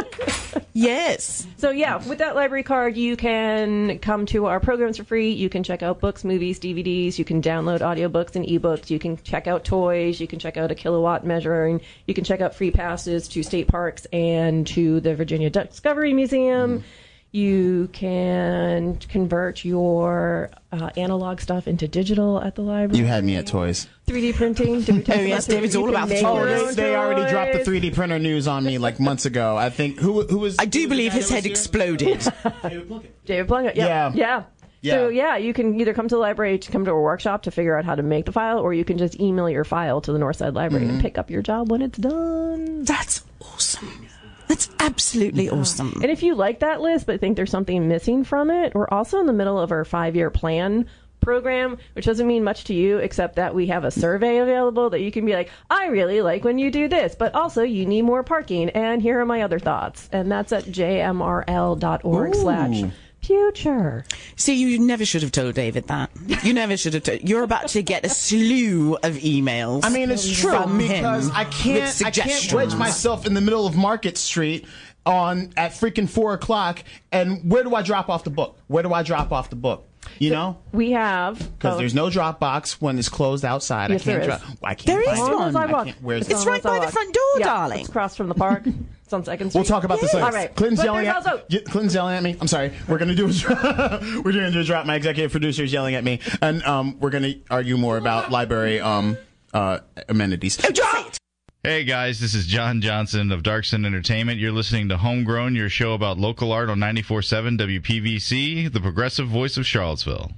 Yes. So yeah, with that library card, you can come to our programs for free. You can check out books, movies, D V Ds. You can download audiobooks and ebooks. You can check out toys. You can check out a kilowatt measuring. You can check out free passes to state parks and to the Virginia Discovery Museum. Mm. You can convert your uh, analog stuff into digital at the library. You had me at toys. three D printing. Did we talk Oh, yes, about David's you all can about the make toys. your Oh, own they, they already toys. dropped the three D printer news on me like months ago. I think who who was? I do who was believe the guy his that head was here? exploded. David Plunkett. Yeah. Yeah. yeah. Yeah. So, yeah, you can either come to the library to come to a workshop to figure out how to make the file, or you can just email your file to the Northside Library Mm-hmm. and pick up your job when it's done. That's awesome. That's absolutely awesome. And if you like that list but think there's something missing from it, we're also in the middle of our five-year plan program, which doesn't mean much to you except that we have a survey available that you can be like, I really like when you do this, but also you need more parking, and here are my other thoughts. And that's at jmrl.org slash future. See, you never should have told David that. You never should have told. You're about to get a slew of emails. I mean, it's true from because him I can't with I can't suggestions. wedge myself in the middle of Market Street on at freaking four o'clock. And where do I drop off the book? Where do I drop off the book? You know, We have... because oh, there's no Dropbox when it's closed outside. Yes, I can't there is. drop. I can't There is find it. one. I sidewalk. can't- Where's It's it? right by the sidewalk. front door, yeah, darling. It's across from the park. It's on Second Street. We'll talk about this later. All right. Clinton's But yelling there's at also- y- Clinton's yelling at me. I'm sorry. We're gonna do a dro- we're gonna do a drop. My executive producer is yelling at me, and um, we're gonna argue more about library um uh amenities. Oh, drop! Hey guys, this is John Johnson of Darkson Entertainment. You're listening to Homegrown, your show about local art on ninety-four point seven W P V C, the progressive voice of Charlottesville.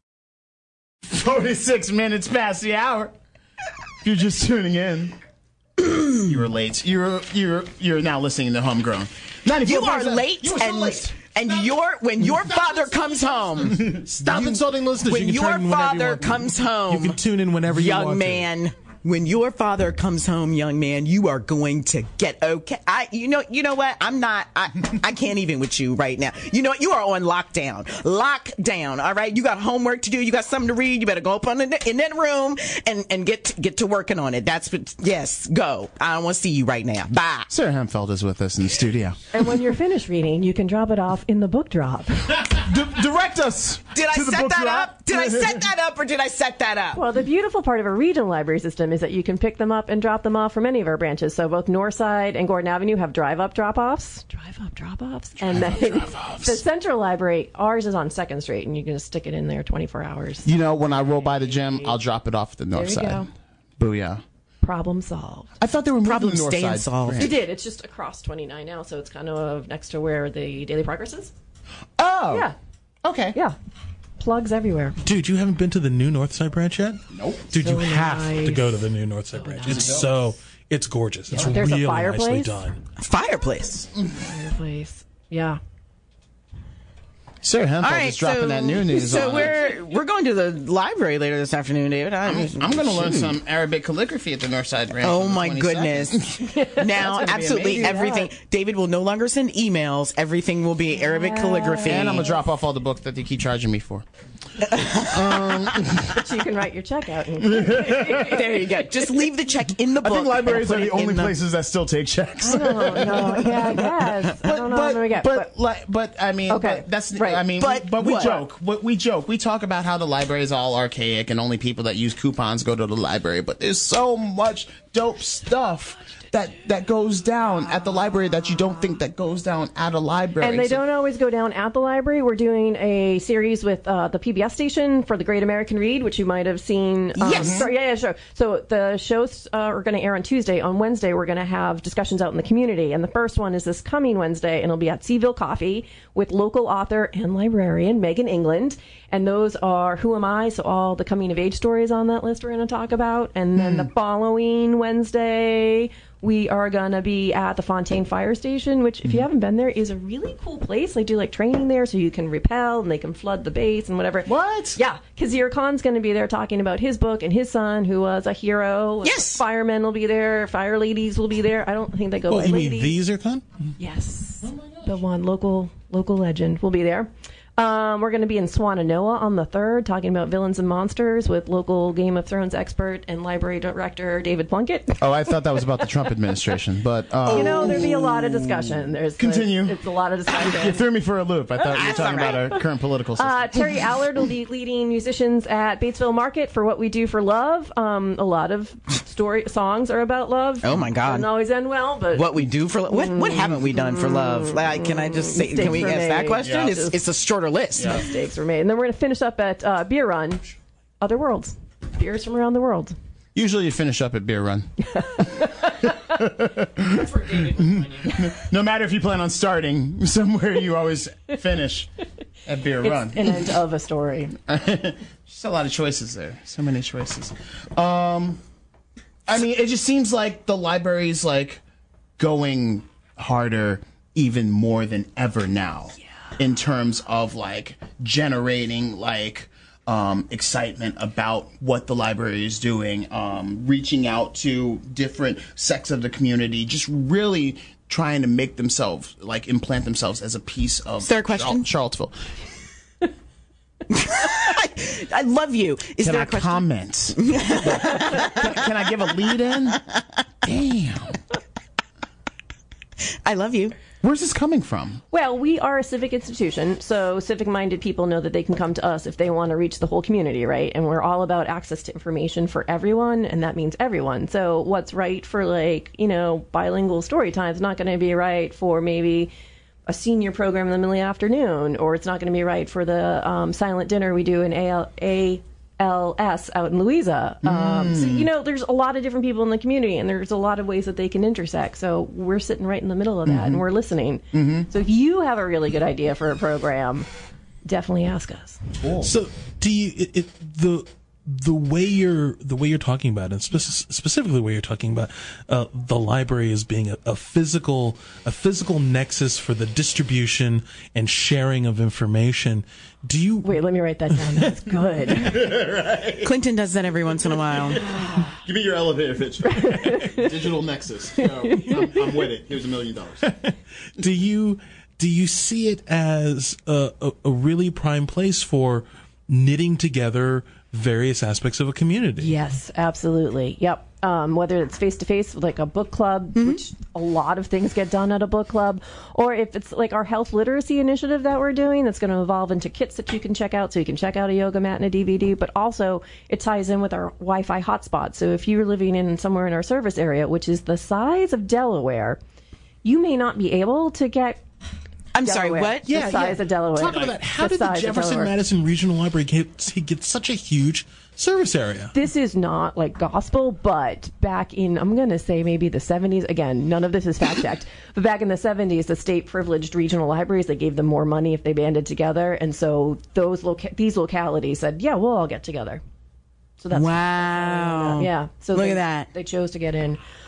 forty-six minutes past the hour. If you're just tuning in, you were late. You're you're you're now listening to Homegrown. You are late, You were so and late. and your when your father comes home, Stop insulting listeners. when you can your turn in whenever you father want. comes home, You can tune in whenever you want young to. man. When your father comes home, young man, you are going to get okay. I, you know, you know what? I'm not. I, I can't even with you right now. You know, you are on lockdown. Lockdown. All right. You got homework to do. You got something to read. You better go up on the, in that room and and get to, get to working on it. That's what. Yes, go. I don't want to see you right now. Bye. Sarah Hemfeld is with us in the studio. And when you're finished reading, you can drop it off in the book drop. D- direct us. Did I to the set book that drop. up? Did I set that up, or did I set that up? Well, the beautiful part of a regional library system is that you can pick them up and drop them off from any of our branches. So both Northside and Gordon Avenue have drive-up drop-offs. Drive-up drop-offs. And then drop-offs. the Central Library, ours is on Second Street, and you can just stick it in there twenty-four hours. You know, when I roll by the gym, I'll drop it off at the north There you side. go. Booyah. Problem solved. I thought they were moving Problem the north staying side. solved. They did. It's just across twenty-nine now, so it's kind of next to where the Daily Progress is. Oh. Yeah. Okay. Yeah. Plugs everywhere. Dude, you haven't been to the new Northside branch yet? Nope. Dude, So you have nice. to go to the new Northside branch. It's so, it's gorgeous. It's There's a really nicely fireplace? done. Fireplace. Fireplace. Yeah. Sir Hempel All right, is dropping so, that new news So on we're we're going to the library later this afternoon, David. I'm, I'm, I'm going to learn some Arabic calligraphy at the Northside Branch. Oh on the my twenty-second. goodness! Now, That's gonna be absolutely amazing. everything. David will no longer send emails. Everything will be Arabic calligraphy. And I'm going to drop off all the books that they keep charging me for. um, but you can write your check out. And there you go. Just leave the check in the book. I think libraries and are put the it only in the- places that still take checks. I don't know. Yeah, I guess. I don't know but, how we get. but, But, like, but I mean, Okay, but that's right. I mean, But we, but we what? joke. We, we joke. We talk about how the library is all archaic and only people that use coupons go to the library. But there's so much dope stuff that that goes down at the library that you don't think that goes down at a library. and they So- don't always go down at the library. We're doing a series with uh, the P B S station for the Great American Read, which you might have seen. Um, Yes. Sorry, yeah, yeah, sure. So the shows uh, are going to air on Tuesday. On Wednesday, we're going to have discussions out in the community. And the first one is this coming Wednesday, and it'll be at Seaville Coffee with local author and librarian Megan England. And those are Who Am I? So all the coming of age stories on that list we're going to talk about. And then the following Wednesday, we are going to be at the Fontaine Fire Station, which, if you haven't been there, is a really cool place. They do like training there so you can rappel and they can flood the base and whatever. What? Yeah. Kazir Khan's going to be there talking about his book and his son, who was a hero. Yes. Firemen will be there. Fire ladies will be there. I don't think they go Oh, by you ladies. mean these are con? Yes. The one local local legend will be there. Um, we're going to be in Swananoa on the third, talking about villains and monsters with local Game of Thrones expert and library director David Plunkett. Oh, I thought that was about the Trump administration, but um, You know, there'd be a lot of discussion. There's Continue. It's, it's a lot of discussion. you threw me for a loop. I thought you were That's talking all about our current political system. Uh, Terry Allard will be leading musicians at Batesville Market for What We Do for Love. Um, a lot of story songs are about love. Oh my God! Doesn't always end well, but What we do for lo- what? What haven't we done for love? Like, can I just say? Can we Mistakes were ask that made. question? Yeah. It's, it's a shorter list. mistakes were made. And then we're going to finish up at uh, Beer Run, Other Worlds. Beers from around the world. Usually you finish up at Beer Run. No matter if you plan on starting somewhere, you always finish at Beer It's Run. an end of a story. Just a lot of choices there. So many choices. Um, I mean, it just seems like the library's like going harder even more than ever now in terms of like generating like um, excitement about what the library is doing, um, reaching out to different sects of the community, just really trying to make themselves like implant themselves as a piece of Is there a question? Char- Charlottesville. I love you. Is Can there I a question? comment? can, can I give a lead in? Damn. I love you. Where's this coming from? Well, we are a civic institution, so civic-minded people know that they can come to us if they want to reach the whole community, right? And we're all about access to information for everyone, and that means everyone. So what's right for, like, you know, bilingual story time is not going to be right for maybe a senior program in the middle of the afternoon, or it's not going to be right for the um, silent dinner we do in A L A. L S out in Louisa. Um, so, you know, there's a lot of different people in the community, and there's a lot of ways that they can intersect. So we're sitting right in the middle of that, and we're listening. So if you have a really good idea for a program, definitely ask us. So, do you it, it, the the way you're the way you're talking about it, and spe- specifically the way you're talking about uh, the library as being a, a physical a physical nexus for the distribution and sharing of information. Do you wait? Let me write that down. That's good. Right. Clinton does that every once in a while. Give me your elevator pitch. Digital Nexus. Yo, I'm, I'm with it. Here's a million dollars. do you do you see it as a, a, a really prime place for knitting together various aspects of a community? Yes, absolutely. Yep. Um, whether it's face to face, like a book club, Mm-hmm. which a lot of things get done at a book club, or if it's like our health literacy initiative that we're doing, that's going to evolve into kits that you can check out. So you can check out a yoga mat and a D V D, but also it ties in with our Wi-Fi hotspot. So if you're living in somewhere in our service area, which is the size of Delaware, you may not be able to get. I'm sorry, Delaware, what? The Yeah, size yeah. of Delaware. Talk about that. How The did the size of Jefferson Delaware. Madison Regional Library get, get such a huge service area? This is not like gospel, but back in, I'm going to say maybe the seventies, again, none of this is fact checked, but back in the seventies, the state privileged regional libraries, they gave them more money if they banded together. And so those loca- these localities said, yeah, we'll all get together. So that's Wow. yeah. So Look they, at that. They chose to get in.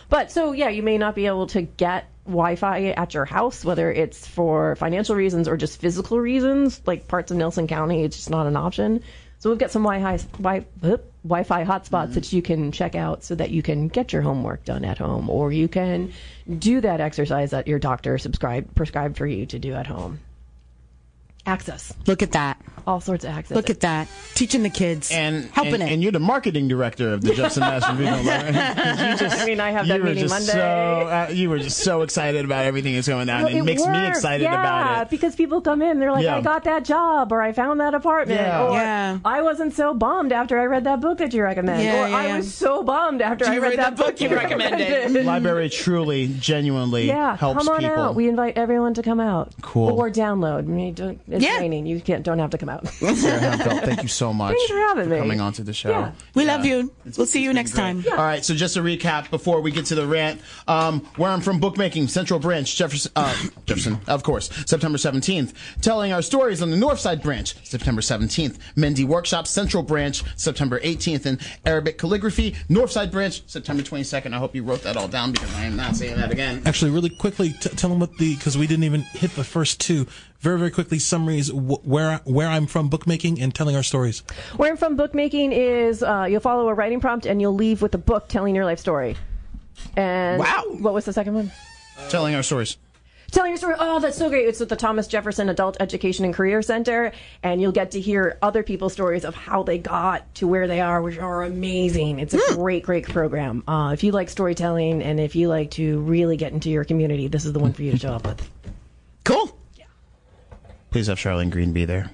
But so yeah, you may not be able to get Wi-Fi at your house, whether it's for financial reasons or just physical reasons. Like parts of Nelson County, it's just not an option. So we've got some Wi-Fi, Wi- Wi-Fi hotspots mm-hmm. that you can check out so that you can get your homework done at home, or you can do that exercise that your doctor subscribed prescribed for you to do at home. Access. Look at that. All sorts of access. Look at that. Teaching the kids. And helping and, it. And you're the marketing director of the Jefferson National Regional Library. You just, I mean, I have that meeting Monday. So, uh, you were just so excited about everything that's going on. No, it, it makes works. me excited yeah, about it. Because people come in, they're like, Yeah. I got that job, or I found that apartment, Yeah. or Yeah. I wasn't so bummed after I read that book that you recommend, Yeah, or yeah, I yeah. was so bummed after Did I you read read that, that book you recommended? Library truly, genuinely Yeah, helps come on people. out. We invite everyone to come out. Cool. Or download. I mean, don't, it's Yeah. raining. You can't. Don't have to come out. Sarah Hempfeld, thank you so much Thanks for having me. coming onto the show. Yeah. We Yeah. love you. It's- We'll see it's you been next great. time. All right, so just to recap before we get to the rant, um, where I'm from, bookmaking, Central Branch, Jefferson, uh, Jefferson, of course, September seventeenth. Telling our stories on the Northside Branch, September seventeenth. Mendy Workshop, Central Branch, September eighteenth. And Arabic Calligraphy, Northside Branch, September twenty-second. I hope you wrote that all down because I am not saying that again. Actually, really quickly, t- tell them what the, because we didn't even hit the first two. Very, very quickly, summaries wh- where where I'm from, bookmaking, and telling our stories. Where I'm from, bookmaking is uh, you'll follow a writing prompt and you'll leave with a book telling your life story. And Wow. What was the second one? Telling our stories. Telling your story. Oh, that's so great. It's at the Thomas Jefferson Adult Education and Career Center, and you'll get to hear other people's stories of how they got to where they are, which are amazing. It's a mm. great, great program. Uh, if you like storytelling and if you like to really get into your community, this is the one for you to show up with. Cool. Please have Charlene Green be there.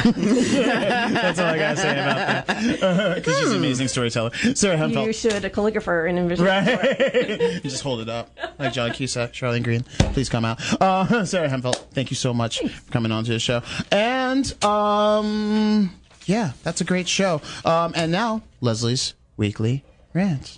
That's all I gotta say about that. Because she's an amazing storyteller. Sarah Hempfeld. You should a calligrapher and envision. Right. You just hold it up like John Cusack. Charlene Green, please come out. Uh, Sarah Hempfeld, thank you so much for coming on to the show. And um, yeah, that's a great show. Um, and now Leslie's weekly rant.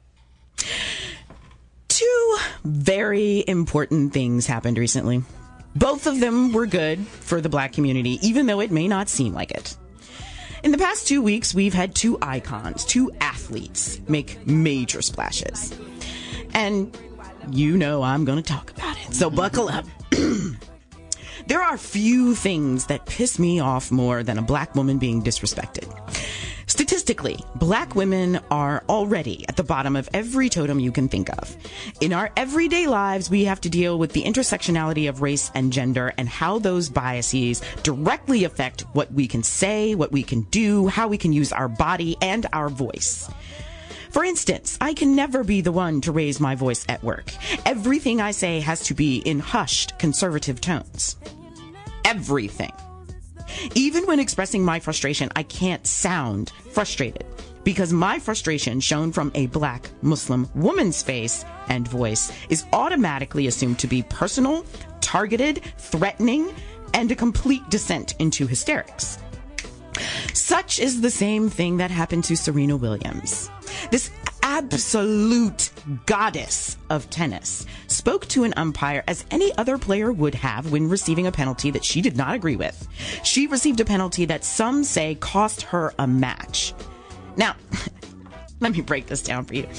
Two very important things happened recently. Both of them were good for the black community, even though it may not seem like it. In the past two weeks, we've had two icons, two athletes, make major splashes. And you know I'm going to talk about it, so buckle up. There are few things that piss me off more than a black woman being disrespected. Statistically, black women are already at the bottom of every totem you can think of. In our everyday lives, we have to deal with the intersectionality of race and gender and how those biases directly affect what we can say, what we can do, how we can use our body and our voice. For instance, I can never be the one to raise my voice at work. Everything I say has to be in hushed, conservative tones. Everything. Even when expressing my frustration, I can't sound frustrated because my frustration shown from a black Muslim woman's face and voice is automatically assumed to be personal, targeted, threatening, and a complete descent into hysterics. Such is the same thing that happened to Serena Williams. This absolute goddess of tennis spoke to an umpire as any other player would have when receiving a penalty that she did not agree with. She received a penalty that some say cost her a match. Now, let me break this down for you.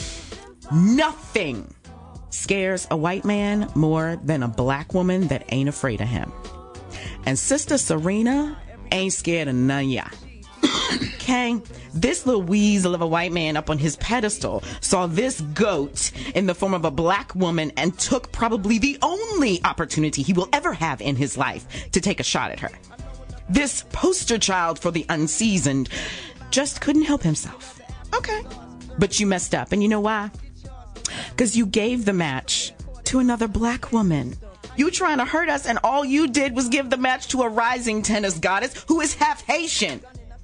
Nothing scares a white man more than a black woman that ain't afraid of him. And Sister Serena ain't scared of none of ya. Okay, this little weasel of a white man up on his pedestal saw this goat in the form of a black woman and took probably the only opportunity he will ever have in his life to take a shot at her. This poster child for the unseasoned just couldn't help himself. Okay, but you messed up, and you know why? Because you gave the match to another black woman. You trying to hurt us, and all you did was give the match to a rising tennis goddess who is half Haitian.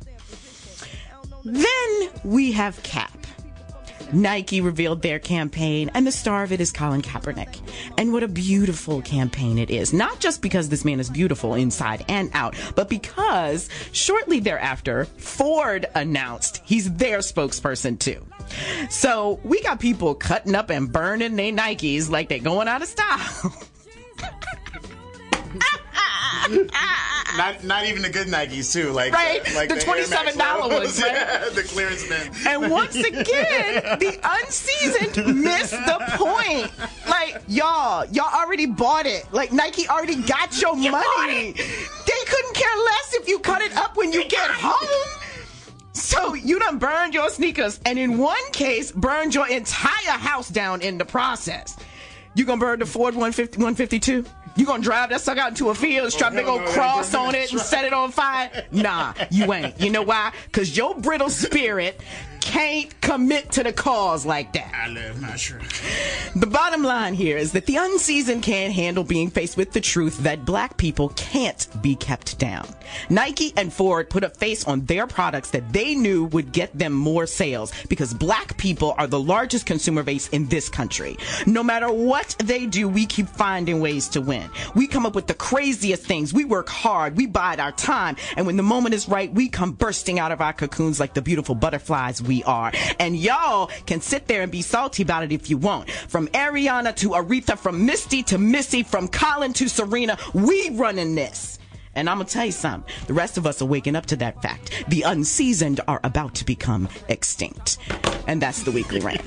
Then we have Cap. Nike revealed their campaign, and the star of it is Colin Kaepernick. And what a beautiful campaign it is. Not just because this man is beautiful inside and out, but because shortly thereafter, Ford announced he's their spokesperson too. So we got people cutting up and burning their Nikes like they're going out of style. not not even the good Nikes too, like right, the, like the, the twenty-seven dollar ones, right? Yeah, the clearance bin. And once again, the unseasoned missed the point. Like y'all, y'all already bought it. Like Nike already got your you money. They couldn't care less if you cut it up when you get home. So you done burned your sneakers, and in one case, burned your entire house down in the process. You gonna burn the Ford one fifty, one fifty-two? You gonna drive that sucker out into a field, strap a big old cross on it, and set it on fire? Nah, you ain't. You know why? Because your brittle spirit can't commit to the cause like that. I love my shirt. The bottom line here is that the unseasoned can't handle being faced with the truth that black people can't be kept down. Nike and Ford put a face on their products that they knew would get them more sales because black people are the largest consumer base in this country. No matter what they do, we keep finding ways to win. We come up with the craziest things. We work hard. We bide our time. And when the moment is right, we come bursting out of our cocoons like the beautiful butterflies we are. And y'all can sit there and be salty about it if you want. From Ariana to Aretha, from Misty to Missy, from Colin to Serena, we running this. And I'm going to tell you something. The rest of us are waking up to that fact. The unseasoned are about to become extinct. And that's the weekly rant.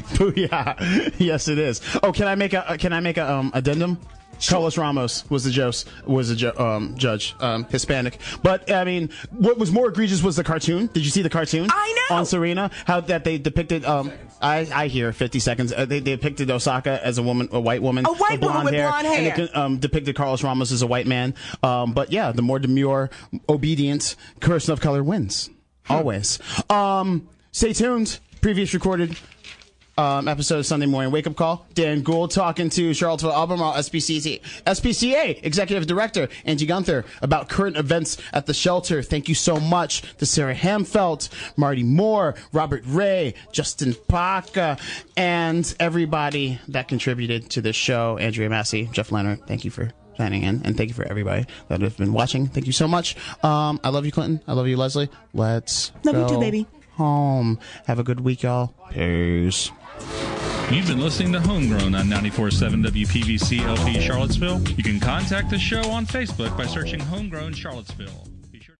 Booyah. Yes, it is. Oh, can I make a can I make a um, addendum? Sure. Carlos Ramos was the judge, was the ju- um, judge, um, Hispanic. But I mean, what was more egregious was the cartoon. Did you see the cartoon? I know. On Serena, how that they depicted. Um, I I hear fifty seconds. Uh, they, they depicted Osaka as a woman, a white woman, a white with blonde woman with hair, blonde hair, and they um, depicted Carlos Ramos as a white man. Um, but yeah, the more demure, obedient person of color wins always. Um, stay tuned. Previous recorded. Um, episode of Sunday Morning Wake Up Call. Dan Gould talking to Charlottesville Albemarle S P C C, S P C A Executive Director Angie Gunther about current events at the shelter. Thank you so much to Sarah Hamfelt, Marty Moore, Robert Ray, Justin Paca, and everybody that contributed to this show. Andrea Massey, Jeff Leonard, thank you for signing in, and thank you for everybody that have been watching. Thank you so much. Um, I love you, Clinton. I love you, Leslie. Let's love go you too, baby. Home. Have a good week, y'all. Peace. You've been listening to Homegrown on ninety-four point seven W P V C L P Charlottesville. You can contact the show on Facebook by searching Homegrown Charlottesville.